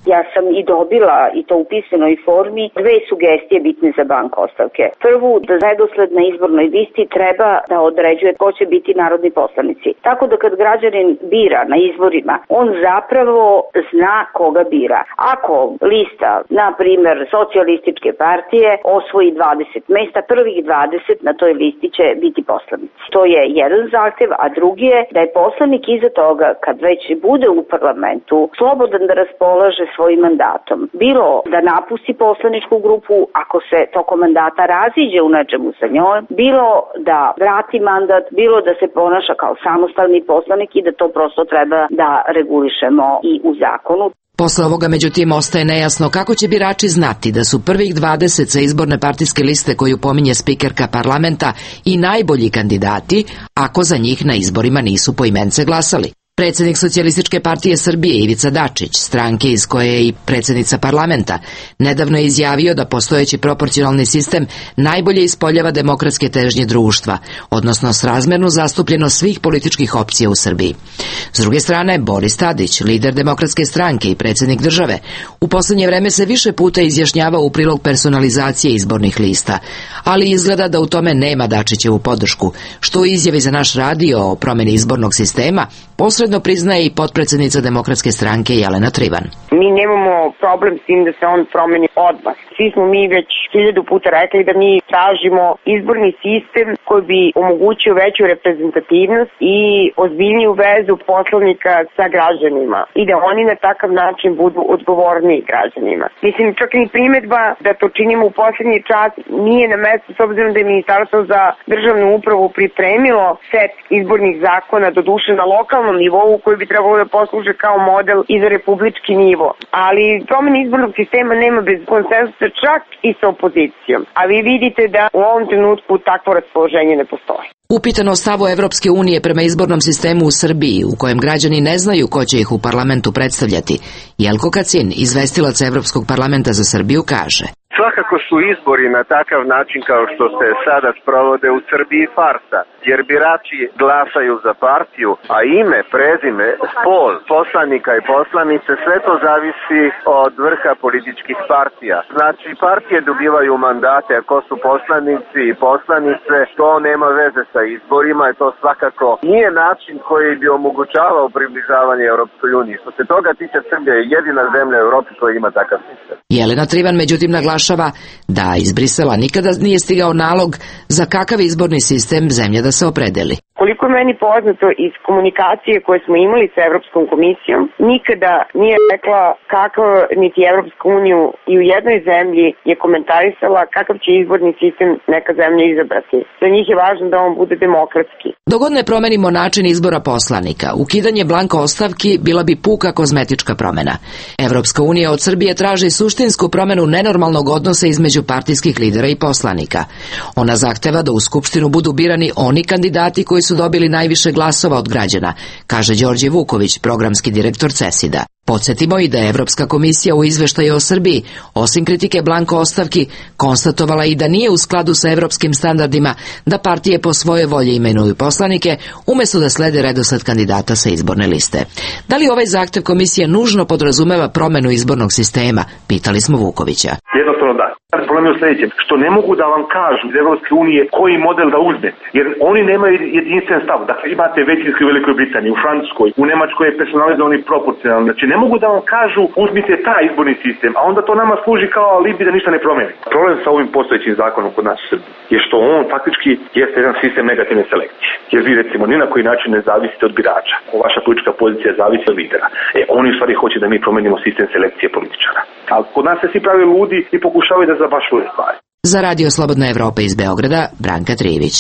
ja sam i dobila, i to u pisanoj formi, dve sugestije bitne za blanko ostavke. Prvu, da redosled na izbornoj listi treba da određuje ko će biti narodni poslanici. Tako da kad građanin bira na izborima, on zapravo zna koga bira. Ako lista, na primer, socijalističke partije osvoji dvadeset mesta, prvih dvadeset na toj listi će biti poslanici. To je jedan zahtev, a drugi je da je poslanik iza toga, kad već bude u parlamentu, slobodan da raspolaže svojim mandatom. Bilo da napusti poslaničku grupu ako se tokom mandata raziđe u nečemu sa njoj, bilo da vrati mandat, bilo da se ponaša kao samostalni poslanik i da to prosto treba da regulišemo i u zakonu. Posle ovoga, međutim, ostaje nejasno kako će birači znati da su prvih dvadeset sa izborne partijske liste koju pominje spikerka parlamenta i najbolji kandidati, ako za njih na izborima nisu poimence glasali. Predsjednik Socijalističke partije Srbije Ivica Dačić, stranke iz koje je i predsjednica parlamenta, nedavno je izjavio da postojeći proporcionalni sistem najbolje ispoljava demokratske težnje društva, odnosno srazmernu zastupljenost svih političkih opcija u Srbiji. S druge strane, Boris Tadić, lider Demokratske stranke i predsjednik države, u posljednje vreme se više puta izjašnjava u prilog personalizacije izbornih lista, ali izgleda da u tome nema Dačićevu podršku, što u izjavi za naš radio o promjeni izbornog sistema posredno priznaje i potpredsjednica Demokratske stranke Jelena Trivan. Mi nemamo problem s tim da se on promeni odmah. Svi smo mi već hiljadu puta rekli da mi tražimo izborni sistem koji bi omogućio veću reprezentativnost i ozbiljniju vezu poslanika sa građanima i da oni na takav način budu odgovorniji građanima. Mislim, čak i primedba da to činimo u posljednji čas nije na mestu, s obzirom da je Ministarstvo za državnu upravu pripremilo set izbornih zakona, doduše na lokalnom nivou, koji bi trebalo da posluže kao model i za republički nivo. Ali promjena izbornog sistema nema bez konsenzusa čak i sa opozicijom. A vi vidite da u ovom trenutku takvo raspoloženje ne postoji. Upitano o stavu Evropske unije prema izbornom sistemu u Srbiji, u kojem građani ne znaju ko će ih u parlamentu predstavljati, Jelko Kacin, izvestilac Evropskog parlamenta za Srbiju, kaže: Svakako su izbori na takav način kao što se sada sprovode u Srbiji farsa, jer birači glasaju za partiju, a ime, prezime, spol poslanika i poslanice, sve to zavisi od vrha političkih partija. Znači, partije dobivaju mandate, a ko su poslanici i poslanice, to nema veze sa izborima i to svakako nije način koji bi omogućavao približavanje Europskoj uniji. Što se toga tiče, Srbija je jedina zemlja u Europi koja ima takav sistem. Jelena Trivan međutim naglašava da iz Brisela nikada nije stigao nalog za kakav izborni sistem zemlja da se opredeli. Koliko je meni poznato iz komunikacije koje smo imali sa Evropskom komisijom, nikada nije rekla kakav niti Evropsku uniju i u jednoj zemlji je komentarisala kakav će izborni sistem neka zemlja izabrati. Za njih je važno da on bude demokratski. Dok god ne promenimo način izbora poslanika, ukidanje blanko ostavki bila bi puka kozmetička promjena. Evropska unija od Srbije traži suštinsku promjenu nenormalnog odnosa između partijskih lidera i poslanika. Ona zahteva da u Skupštinu budu birani oni kandidati koji su dobili najviše glasova od građana, kaže Đorđe Vuković, programski direktor CESID-a. Podsjetimo i da je Evropska komisija u izveštaju o Srbiji, osim kritike blanko ostavki, konstatovala i da nije u skladu sa evropskim standardima da partije po svoje volje imenuju poslanike, umjesto da slede redosled kandidata sa izborne liste. Da li ovaj zahtev komisije nužno podrazumeva promjenu izbornog sistema, pitali smo Vukovića. Jednostavno da. Problem je u sljedećem, što ne mogu da vam kažu iz Evropske unije koji model da uzmete, jer oni nemaju jedinstven stav. Dakle, imate većinski u Velikoj Britaniji, u Francuskoj, u Nemačkoj je personalizovan i proporcionalan. Znači, ne mogu da vam kažu uzmite taj izborni sistem, a onda to nama služi kao alibi da ništa ne promeni. Problem sa ovim postojećim zakonom kod nas u Srbiji je što on faktički jeste jedan sistem negativne selekcije. Jer vi recimo ni na koji način ne zavisite od birača. Vaša politička pozicija zavisi od lidera. E, oni u stvari hoće da mi promenimo sistem selekcije političara. Ali kod nas se svi pravi ludi i pokušavaju da zabašuju stvari. Za Radio Slobodna Evropa iz Beograda, Branka Trivić.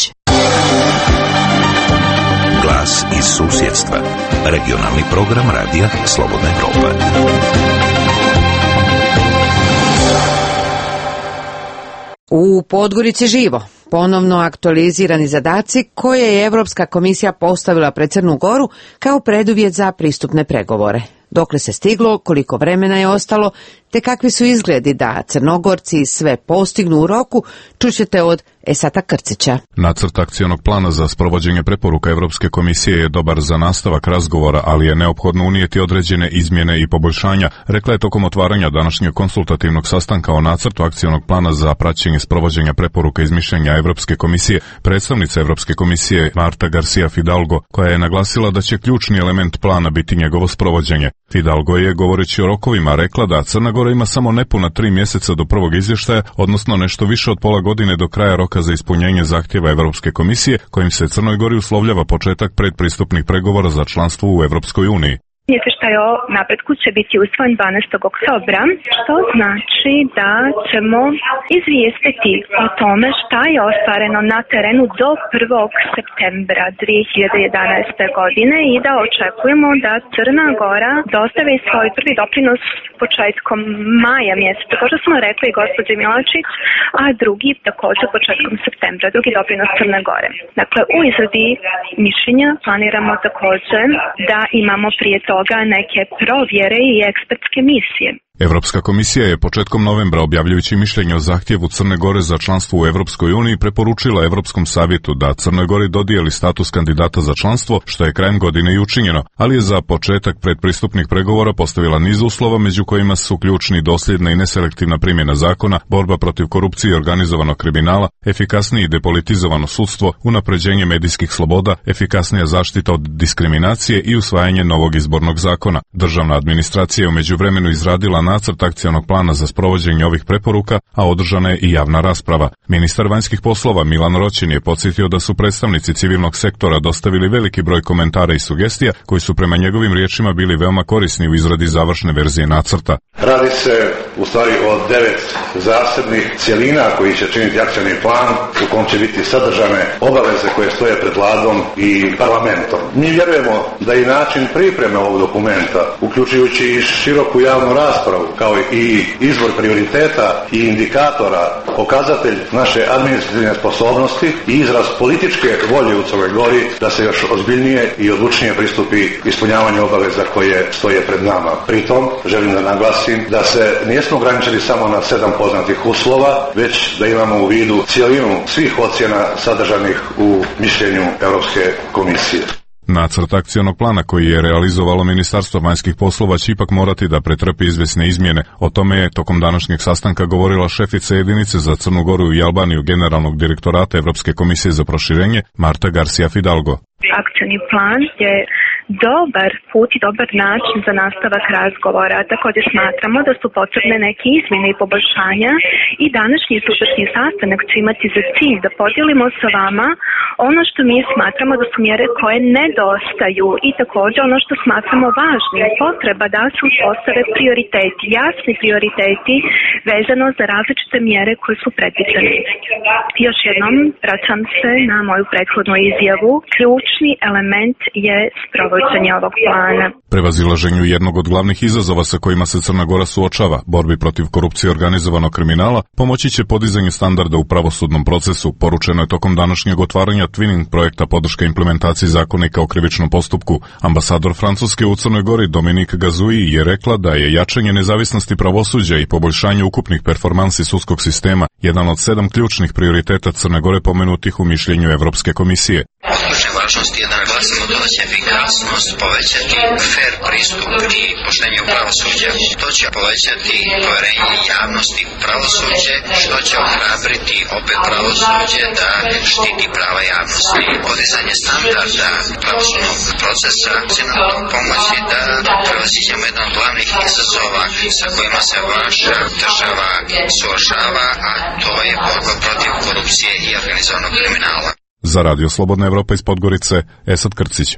Glas iz susjedstva. Regionalni program Radija Slobodna Evropa. U Podgorici živo. Ponovno aktualizirani zadaci koje je Evropska komisija postavila pred Crnu Goru kao preduvjet za pristupne pregovore. Dokle se stiglo, koliko vremena je ostalo, te kakvi su izgledi da Crnogorci sve postignu u roku, čućete od Esata Krcića. Nacrt akcionog plana za sprovođenje preporuka Evropske komisije je dobar za nastavak razgovora, ali je neophodno unijeti određene izmjene i poboljšanja, rekla je tokom otvaranja današnjeg konsultativnog sastanka o nacrtu akcionog plana za praćenje sprovođenja preporuka iz mišljenja Evropske komisije predstavnica Evropske komisije Marta Garcia Fidalgo, koja je naglasila da će ključni element plana biti njegovo sprovođenje. Fidalgo je, govoreći o rokovima, rekla da Crna Gora ima samo nepuna tri mjeseca do prvog izvještaja, odnosno nešto više od pola godine do kraja roka za ispunjenje zahtjeva Evropske komisije, kojim se Crnoj Gori uslovljava početak predpristupnih pregovora za članstvo u Evropskoj uniji. Izvještaj o napretku će biti usvojen dvanaestog oktobra, što znači da ćemo izvijestiti o tome šta je ostvareno na terenu do prvog septembra dvije hiljade jedanaeste. godine i da očekujemo da Crna Gora dostave svoj prvi doprinos početkom maja mjeseca, kao što smo rekli gospođe Milačić, a drugi također početkom septembra, drugi doprinos Crne Gore. Dakle, u izradi mišljenja planiramo također da imamo prije toga neke provjere i ekspertske misije. Evropska komisija je početkom novembra, objavljujući mišljenje o zahtjevu Crne Gore za članstvo u Evropskoj uniji, preporučila Evropskom savjetu da Crnoj Gori dodijeli status kandidata za članstvo, što je krajem godine i učinjeno, ali je za početak predpristupnih pregovora postavila niz uslova, među kojima su ključni dosljedna i neselektivna primjena zakona, borba protiv korupcije i organizovanog kriminala, efikasnije i depolitizovano sudstvo, unapređenje medijskih sloboda, efikasnija zaštita od diskriminacije i usvajanje novog izbornog zakona. Državna administracija je u međuvremenu izradila nacrt akcionog plana za sprovođenje ovih preporuka, a održana je i javna rasprava. Ministar vanjskih poslova Milan Roćin je podsjetio da su predstavnici civilnog sektora dostavili veliki broj komentara i sugestija koji su prema njegovim riječima bili veoma korisni u izradi završne verzije nacrta. Radi se u stvari o devet zasebnih cjelina koji će činiti akcioni plan u kom će biti sadržane obaveze koje stoje pred vladom i parlamentom. Mi vjerujemo da i način pripreme ovog dokumenta, uključujući i široku javnu raspravu, kao i izbor prioriteta i indikatora, pokazatelj naše administrativne sposobnosti i izraz političke volje u Crnoj Gori da se još ozbiljnije i odlučnije pristupi ispunjavanju obaveza koje stoje pred nama. Pritom želim da naglasim da se nismo ograničili samo na sedam poznatih uslova, već da imamo u vidu cijelinu svih ocjena sadržanih u mišljenju Europske komisije. Nacrt akcionog plana koji je realizovalo Ministarstvo vanjskih poslova će ipak morati da pretrpi izvjesne izmjene. O tome je tokom današnjeg sastanka govorila šefica jedinice za Crnu Goru i Albaniju Generalnog direktorata Evropske komisije za proširenje Marta Garcia Fidalgo. Akcioni plan je dobar put i dobar način za nastavak razgovora. Također smatramo da su potrebne neke izmjene i poboljšanja i današnji sutrašnji sastanak će imati za cilj da podijelimo sa vama ono što mi smatramo da su mjere koje nedostaju i također ono što smatramo važnim, potreba da se uspostave prioriteti, jasni prioriteti vezano za različite mjere koje su predviđene. Još jednom vraćam se na moju prethodnu izjavu. Ključni element je sprovođenje ovog plana. Prevazilaženju jednog od glavnih izazova sa kojima se Crna Gora suočava, borbi protiv korupcije i organizovanog kriminala, pomoći će podizanje standarda u pravosudnom procesu, poručeno je tokom današnjeg otvaranja Twinning projekta podrške implementaciji zakonika o krivičnom postupku. Ambasador Francuske u Crnoj Gori Dominique Gazouille je rekla da je jačanje nezavisnosti pravosuđa i poboljšanje ukupnih performansi sudskog sistema jedan od sedam ključnih prioriteta Crne Gore pomenutih u mišljenju Evropske komisije. Ključne važnosti je da naglasimo da će efikasnost povećati fair pristup i poštenje u pravosuđe. To će povećati povjerenje javnosti u pravosuđe, što će ohrabriti opet pravosuđe da štiti prava javnosti. Podizanje standarda pravosudnog procesa će nam pomoći da prevaziđemo jedan od glavnih izazova sa kojima se vaša država suočava, a to je borba protiv korupcije i organizovanog kriminala. Za Radio Slobodna Evropa iz Podgorice, Esat Krcić.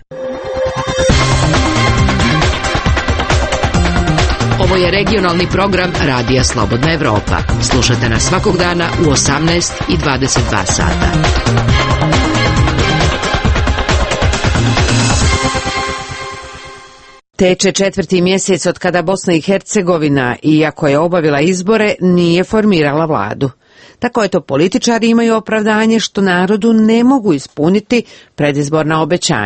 Ovo je regionalni program Radija Slobodna Evropa. Slušajte nas svakog dana u osamnaest i dvadeset dva sata. Teče četvrti mjesec od kada Bosna i Hercegovina, iako je obavila izbore, nije formirala vladu. Tako je to političari imaju opravdanje što narodu ne mogu ispuniti predizborna obećanja.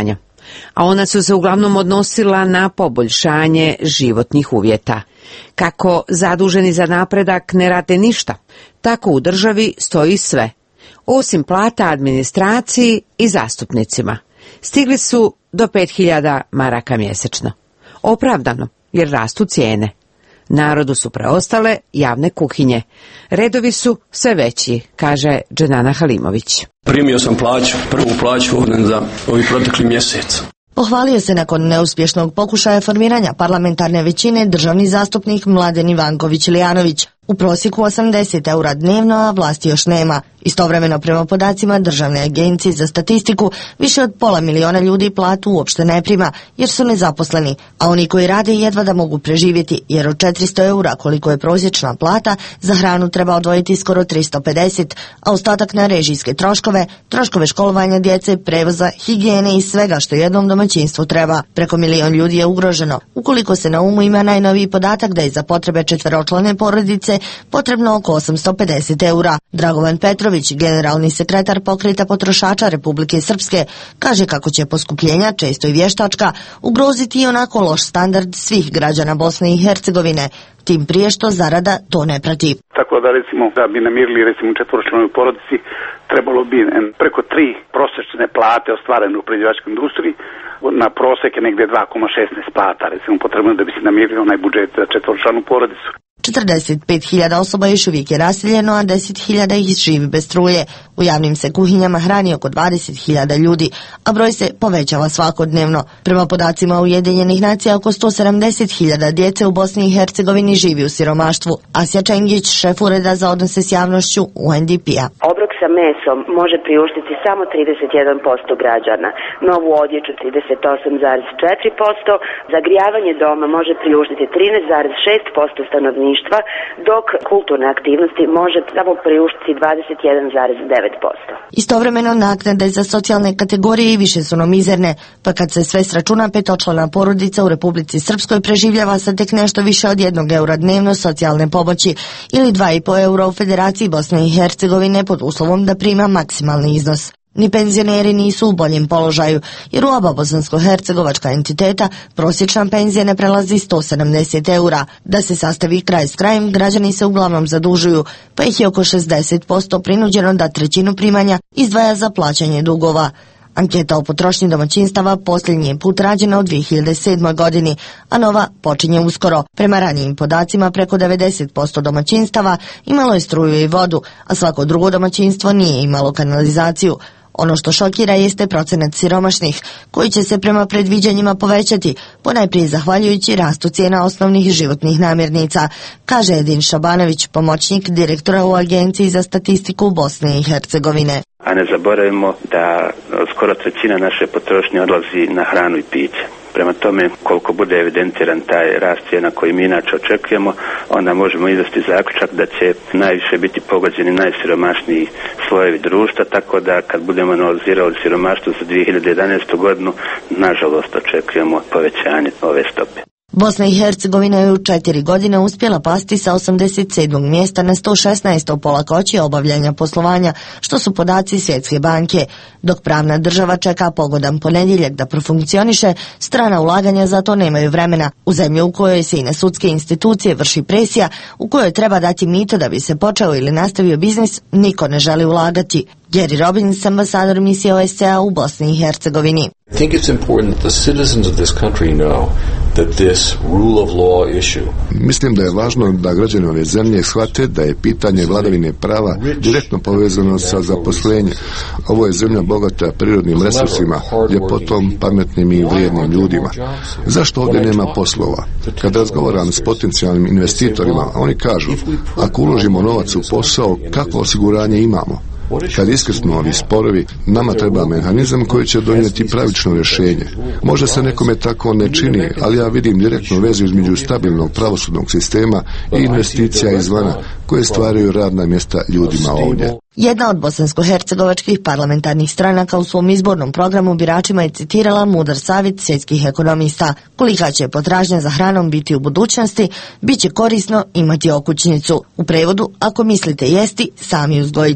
a ona su se uglavnom odnosila na poboljšanje životnih uvjeta. Kako zaduženi za napredak ne rade ništa, tako u državi stoji sve, osim plata administraciji i zastupnicima. Stigli su do pet hiljada maraka mjesečno. Opravdano, jer rastu cijene. Narodu su preostale javne kuhinje. Redovi su sve veći, kaže Dženana Halimović. Primio sam plaću, prvu plaću za ovih protekli mjesec. Pohvalio se nakon neuspješnog pokušaja formiranja parlamentarne većine državni zastupnik Mladen Ivanković-Lijanović. U prosjeku osamdeset eura dnevno, a vlasti još nema. Istovremeno, prema podacima Državne agencije za statistiku, više od pola miliona ljudi platu uopšte ne prima, jer su nezaposleni, a oni koji rade jedva da mogu preživjeti, jer od četiristo eura koliko je prosječna plata, za hranu treba odvojiti skoro tristo pedeset, a ostatak na režijske troškove, troškove školovanja djece, prevoza, higijene i svega što jednom domaćinstvu treba. Preko milion ljudi je ugroženo. Ukoliko se na umu ima najnoviji podatak da je za potrebe četveročlane porodice potrebno oko osamsto pedeset eura. Dragovan Petrović, generalni sekretar Pokreta potrošača Republike Srpske, kaže kako će poskupljenja, često i vještačka, ugroziti i onako loš standard svih građana Bosne i Hercegovine, tim prije što zarada to ne prati. Tako da recimo da bi namirili recimo četvoročlanoj porodici trebalo bi preko tri prosječne plate ostvarene u prerađivačkoj industriji, na prosjek je negdje dva zarez šesnaest plata, recimo potrebno da bi se namirio onaj budžet za četvoročlanu porodicu. četrdeset pet hiljada osoba još uvijek je raseljeno, a deset hiljada ih živi bez struje. U javnim se kuhinjama hrani oko dvadeset hiljada ljudi, a broj se povećava svakodnevno. Prema podacima Ujedinjenih nacija, oko sto sedamdeset hiljada djece u Bosni i Hercegovini živi u siromaštvu. Asja Čengić, šef ureda za odnose s javnošću U N D P-a. Obrok sa mesom može priuštiti samo trideset jedan posto građana, novu odjeću trideset osam zarez četiri posto, zagrijavanje doma može priuštiti trinaest zarez šest posto stanovništva, dok kulturne aktivnosti može samo priuštiti dvadeset jedan zarez devet posto. Istovremeno, naknade za socijalne kategorije i više su no mizerne, pa kad se sve sračuna, petočlana porodica u Republici Srpskoj preživljava sa tek nešto više od jednog eura dnevno socijalne pomoći ili dva i po eura u Federaciji Bosne i Hercegovine pod uslovom da prima maksimalni iznos. Ni penzioneri nisu u boljem položaju, jer u oba bosansko-hercegovačka entiteta prosječna penzija ne prelazi sto sedamdeset eura. Da se sastavi kraj s krajem, građani se uglavnom zadužuju, pa ih je oko šezdeset posto prinuđeno da trećinu primanja izdvaja za plaćanje dugova. Anketa o potrošnji domaćinstava posljednji je put rađena u dvije hiljade sedmoj godini, a nova počinje uskoro. Prema ranijim podacima, preko devedeset posto domaćinstava imalo je struju i vodu, a svako drugo domaćinstvo nije imalo kanalizaciju. Ono što šokira jeste procenat siromašnih, koji će se prema predviđanjima povećati, ponajprije zahvaljujući rastu cijena osnovnih životnih namirnica, kaže Edin Šabanović, pomoćnik direktora u Agenciji za statistiku Bosne i Hercegovine. A ne zaboravimo da skoro trećina naše potrošnje odlazi na hranu i piće. Prema tome, koliko bude evidentiran taj rast cijena koji mi inače očekujemo, onda možemo izvesti zaključak da će najviše biti pogođeni najsiromašniji slojevi društva, tako da kad budemo analizirali siromaštvo za dvije hiljade jedanaestu godinu, nažalost očekujemo povećanje ove stope. Bosna i Hercegovina je u četiri godine uspjela pasti sa osamdeset sedmog mjesta na sto šesnaesto po lakoći obavljanja poslovanja, što su podaci Svjetske banke. Dok pravna država čeka pogodan ponedjeljak da profunkcioniše, strana ulaganja za to nemaju vremena. U zemlji u kojoj se i na sudske institucije vrši presija, u kojoj treba dati mito da bi se počeo ili nastavio biznis, niko ne želi ulagati. Gary Robbins, ambasador misije O S C A u Bosni i Hercegovini. I think it's important that the citizens of this country know that this rule of law issue. Mislim da je važno da građani ove zemlje shvate da je pitanje vladavine prava direktno povezano sa zaposlenjem. Ovo je zemlja bogata prirodnim resursima, ljepotom, pametnim i vrijednim ljudima. Zašto ovdje nema poslova? Kad razgovaram s potencijalnim investitorima, oni kažu, ako uložimo novac u posao, kakvo osiguranje imamo? Kad iskrsnu ovi sporovi, nama treba mehanizam koji će donijeti pravično rješenje. Možda se nekome tako ne čini, ali ja vidim direktnu vezu između stabilnog pravosudnog sistema i investicija izvana koje stvaraju radna mjesta ljudima ovdje. Jedna od bosansko-hercegovačkih parlamentarnih stranaka u svom izbornom programu biračima je citirala mudar savjet svjetskih ekonomista. Kolika će potražnja za hranom biti u budućnosti, bit će korisno imati okućnicu. U prevodu, ako mislite jesti, sami uzgojite.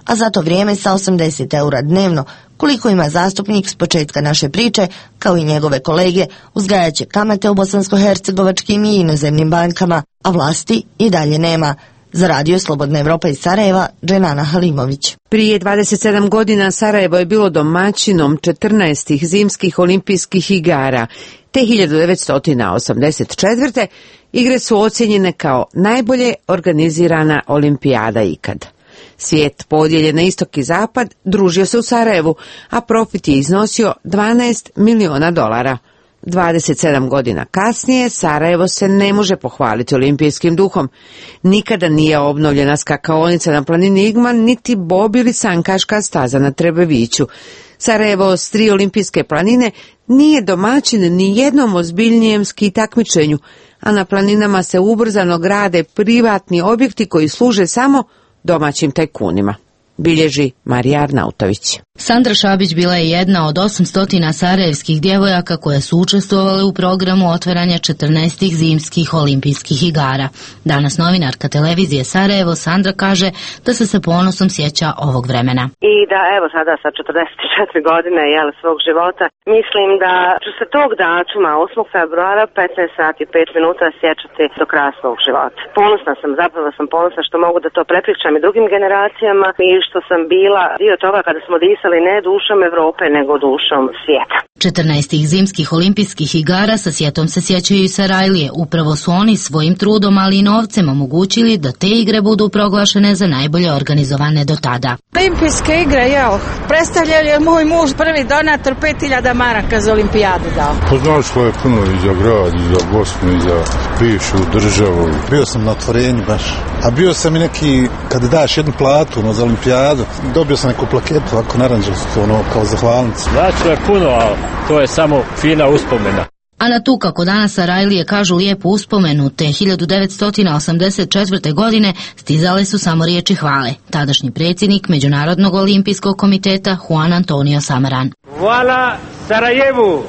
a za to vrijeme sa osamdeset eura dnevno, koliko ima zastupnik s početka naše priče, kao i njegove kolege, uzgajaće kamate u bosansko-hercegovačkim i inozemnim bankama, a vlasti i dalje nema. Za radio Slobodna Evropa iz Sarajeva, Dženana Halimović. Prije dvadeset sedam godina Sarajevo je bilo domaćinom četrnaestih zimskih olimpijskih igara, te hiljadu devetsto osamdeset četvrte. igre su ocjenjene kao najbolje organizirana olimpijada ikad. Svijet podijeljen na istok i zapad družio se u Sarajevu, a profit je iznosio dvanaest miliona dolara. dvadeset sedam godina kasnije Sarajevo se ne može pohvaliti olimpijskim duhom. Nikada nije obnovljena skakaonica na planini Igman, niti bob ili sankaška staza na Trebeviću. Sarajevo s tri olimpijske planine nije domaćin ni jednom ozbiljnijem ski takmičenju, a na planinama se ubrzano grade privatni objekti koji služe samo domaćim tajkunima. Bilježi Marija Arnautović. Sandra Šabić bila je jedna od osamsto sarajevskih djevojaka koje su učestvovale u programu otvaranja četrnaestih zimskih olimpijskih igara. Danas novinarka televizije Sarajevo Sandra kaže da se sa ponosom sjeća ovog vremena. I da evo sada sa četrdeset četiri godine jel, svog života, mislim da ću se tog datuma osmog februara petnaest sati i pet minuta sjećati do kraja svog života. Ponosna sam, zapravo sam ponosna što mogu da to prepričam i drugim generacijama i što sam bila dio toga kada smo disali ne dušom Evrope, nego dušom svijeta. četrnaestih zimskih olimpijskih igara sa sjetom se sjećaju i Sarajlije. Upravo su oni svojim trudom, ali i novcem omogućili da te igre budu proglašene za najbolje organizovane do tada. Olimpijske igre, jel, predstavljaju je moj muž prvi donator pet hiljada maraka za olimpijadu dao. Poznačilo je puno i za grad, i za Bosnu, i za bivšu državu. Bio sam na otvorenju baš. A bio sam i neki, kad daš jednu platu no, za olimpijadu, dobio sam neku plaketu, ovako naranđastu, ono, kao zahvalnicu. Znači je puno, a to je samo fina uspomena. A na tu, kako danas Sarajlije kažu lijepu uspomenu, te hiljadu devetsto osamdeset četvrte. godine stizale su samo riječi hvale. Tadašnji predsjednik Međunarodnog olimpijskog komiteta Juan Antonio Samaran. Hvala Sarajevu!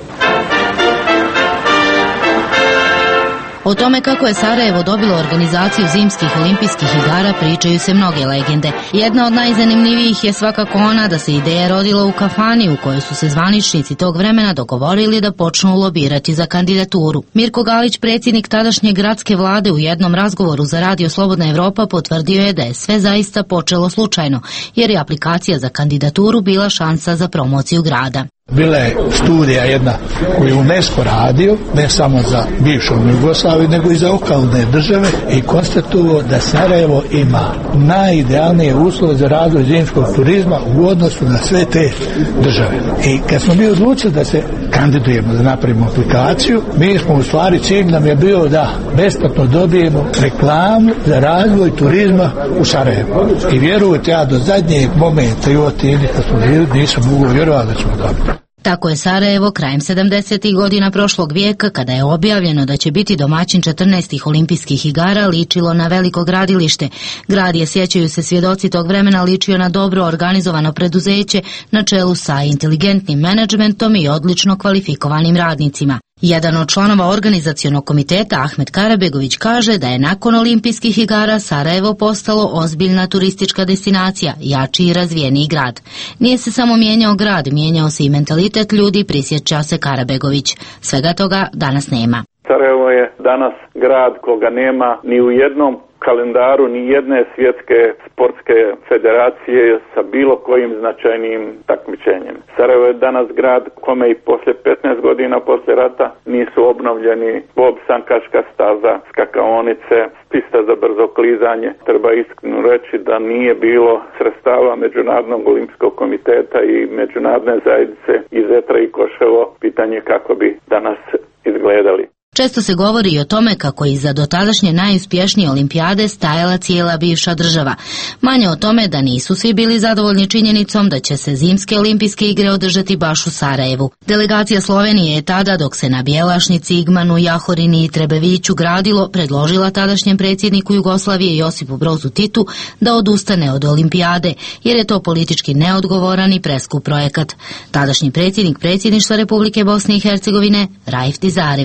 O tome kako je Sarajevo dobilo organizaciju zimskih olimpijskih igara pričaju se mnoge legende. Jedna od najzanimljivijih je svakako ona da se ideja rodila u kafani u kojoj su se zvaničnici tog vremena dogovorili da počnu lobirati za kandidaturu. Mirko Galić, predsjednik tadašnje gradske vlade, u jednom razgovoru za radio Slobodna Evropa potvrdio je da je sve zaista počelo slučajno, jer je aplikacija za kandidaturu bila šansa za promociju grada. Bila je studija jedna koju je UNESCO radio, ne samo za bivšu Jugoslaviju, nego i za okolne države i konstatuo da Sarajevo ima najidealnije uslove za razvoj zimskog turizma u odnosu na sve te države. I kad smo mi odlučili da se kandidujemo, da napravimo aplikaciju, mi smo u stvari, cilj nam je bio da besplatno dobijemo reklamu za razvoj turizma u Sarajevu. I vjerujte, ja do zadnjeg momenta i od tih kad smo živjeli nisam mogu vjerovati da ćemo dobiti. Tako je Sarajevo krajem sedamdesetih godina prošlog vijeka, kada je objavljeno da će biti domaćin četrnaestih olimpijskih igara, ličilo na veliko gradilište. Grad je, sjećaju se svjedoci tog vremena, ličio na dobro organizovano preduzeće na čelu sa inteligentnim menadžmentom i odlično kvalifikovanim radnicima. Jedan od članova organizacionog komiteta, Ahmed Karabegović, kaže da je nakon olimpijskih igara Sarajevo postalo ozbiljna turistička destinacija, jači i razvijeniji grad. Nije se samo mijenjao grad, mijenjao se i mentalitet ljudi, prisjeća se Karabegović. Svega toga danas nema. Sarajevo je danas grad koga nema ni u jednom kalendaru ni jedne svjetske sportske federacije sa bilo kojim značajnijim takmičenjem. Sarajevo je danas grad kome i poslije petnaest godina poslije rata nisu obnovljeni bob, sankaška staza, skakaonice, pista za brzo klizanje. Treba iskreno reći da nije bilo sredstava Međunarodnog olimpijskog komiteta i međunarodne zajednice iz Zetra i Koševo, pitanje kako bi danas izgledali. Često se govori i o tome kako iza dotadašnje najuspješnije olimpijade stajala cijela bivša država. Manje o tome da nisu svi bili zadovoljni činjenicom da će se zimske olimpijske igre održati baš u Sarajevu. Delegacija Slovenije je tada, dok se na Bjelašnici, Igmanu, Jahorini i Trebeviću gradilo, predložila tadašnjem predsjedniku Jugoslavije Josipu Brozu Titu da odustane od olimpijade, jer je to politički neodgovoran i preskup projekat. Tadašnji predsjednik predsjedništva Republike Bosne i Hercegovine, Raif Dizarević.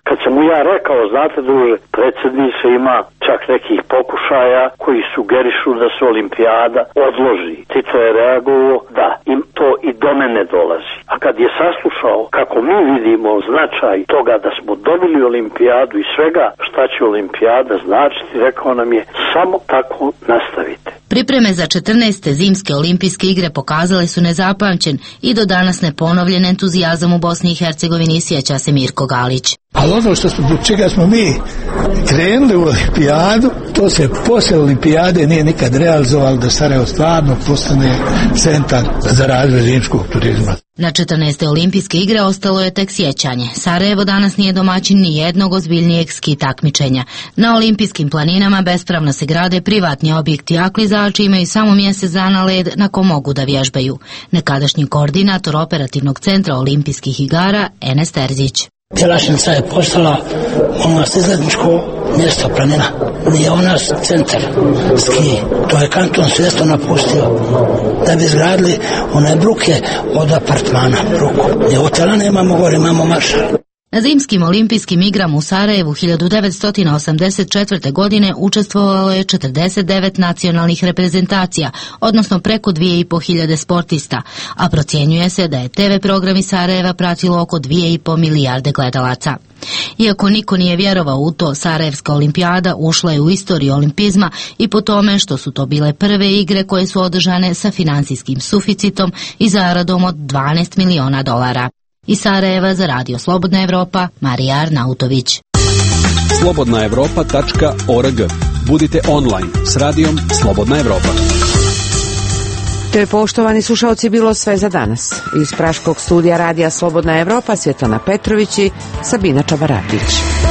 Kad sam mu ja rekao, znate druže, predsjednica ima čak nekih pokušaja koji sugerišu da se olimpijada odloži. Tito je reagovao da im to i do mene dolazi. A kad je saslušao kako mi vidimo značaj toga da smo dobili olimpijadu i svega šta će olimpijada značiti, rekao nam je samo tako nastavite. Pripreme za četrnaeste zimske olimpijske igre pokazale su nezapamćen i do danas neponovljen entuzijazam u Bosni i Hercegovini, sjeća se Mirko Galić. Ali ono što smo, do čega smo mi krenuli u olimpijadu, to se posle olimpijade nije nikad realizovalo da Sarajevo stvarno postane centar za razvoj zimskog turizma. Na četrnaeste olimpijske igre ostalo je tek sjećanje. Sarajevo danas nije domaćin ni jednog ozbiljnijeg ski takmičenja. Na olimpijskim planinama bespravno se grade privatni objekti, a klizači imaju samo mjesec dana led na ko mogu da vježbaju. Nekadašnji koordinator operativnog centra olimpijskih igara Enes Terzić. Tjelašnica je postala ono izletničko mjesto, planina. Nije u nas centar ski. To je kanton svjesno napustio da bi izgradili one bruke od apartmana. Bruku. Nije hotela nemamo gore, imamo maršal. Na zimskim olimpijskim igrama u Sarajevu hiljadu devetsto osamdeset četvrte. godine učestvovalo je četrdeset devet nacionalnih reprezentacija, odnosno preko dvije i po hiljade sportista, a procjenjuje se da je te ve program iz Sarajeva pratilo oko dvije i po milijarde gledalaca. Iako niko nije vjerovao u to, Sarajevska olimpijada ušla je u istoriju olimpizma i po tome što su to bile prve igre koje su održane sa financijskim suficitom i zaradom od dvanaest miliona dolara. Iz Sarajeva za Radio Slobodna Evropa, Marija Arnautović. slobodna evropa tačka org. Budite online s radijom Slobodna Evropa. To je, poštovani slušalci, bilo sve za danas. Iz praškog studija Radija Slobodna Evropa Svjetlana Petrović i Sabina Čabarapić.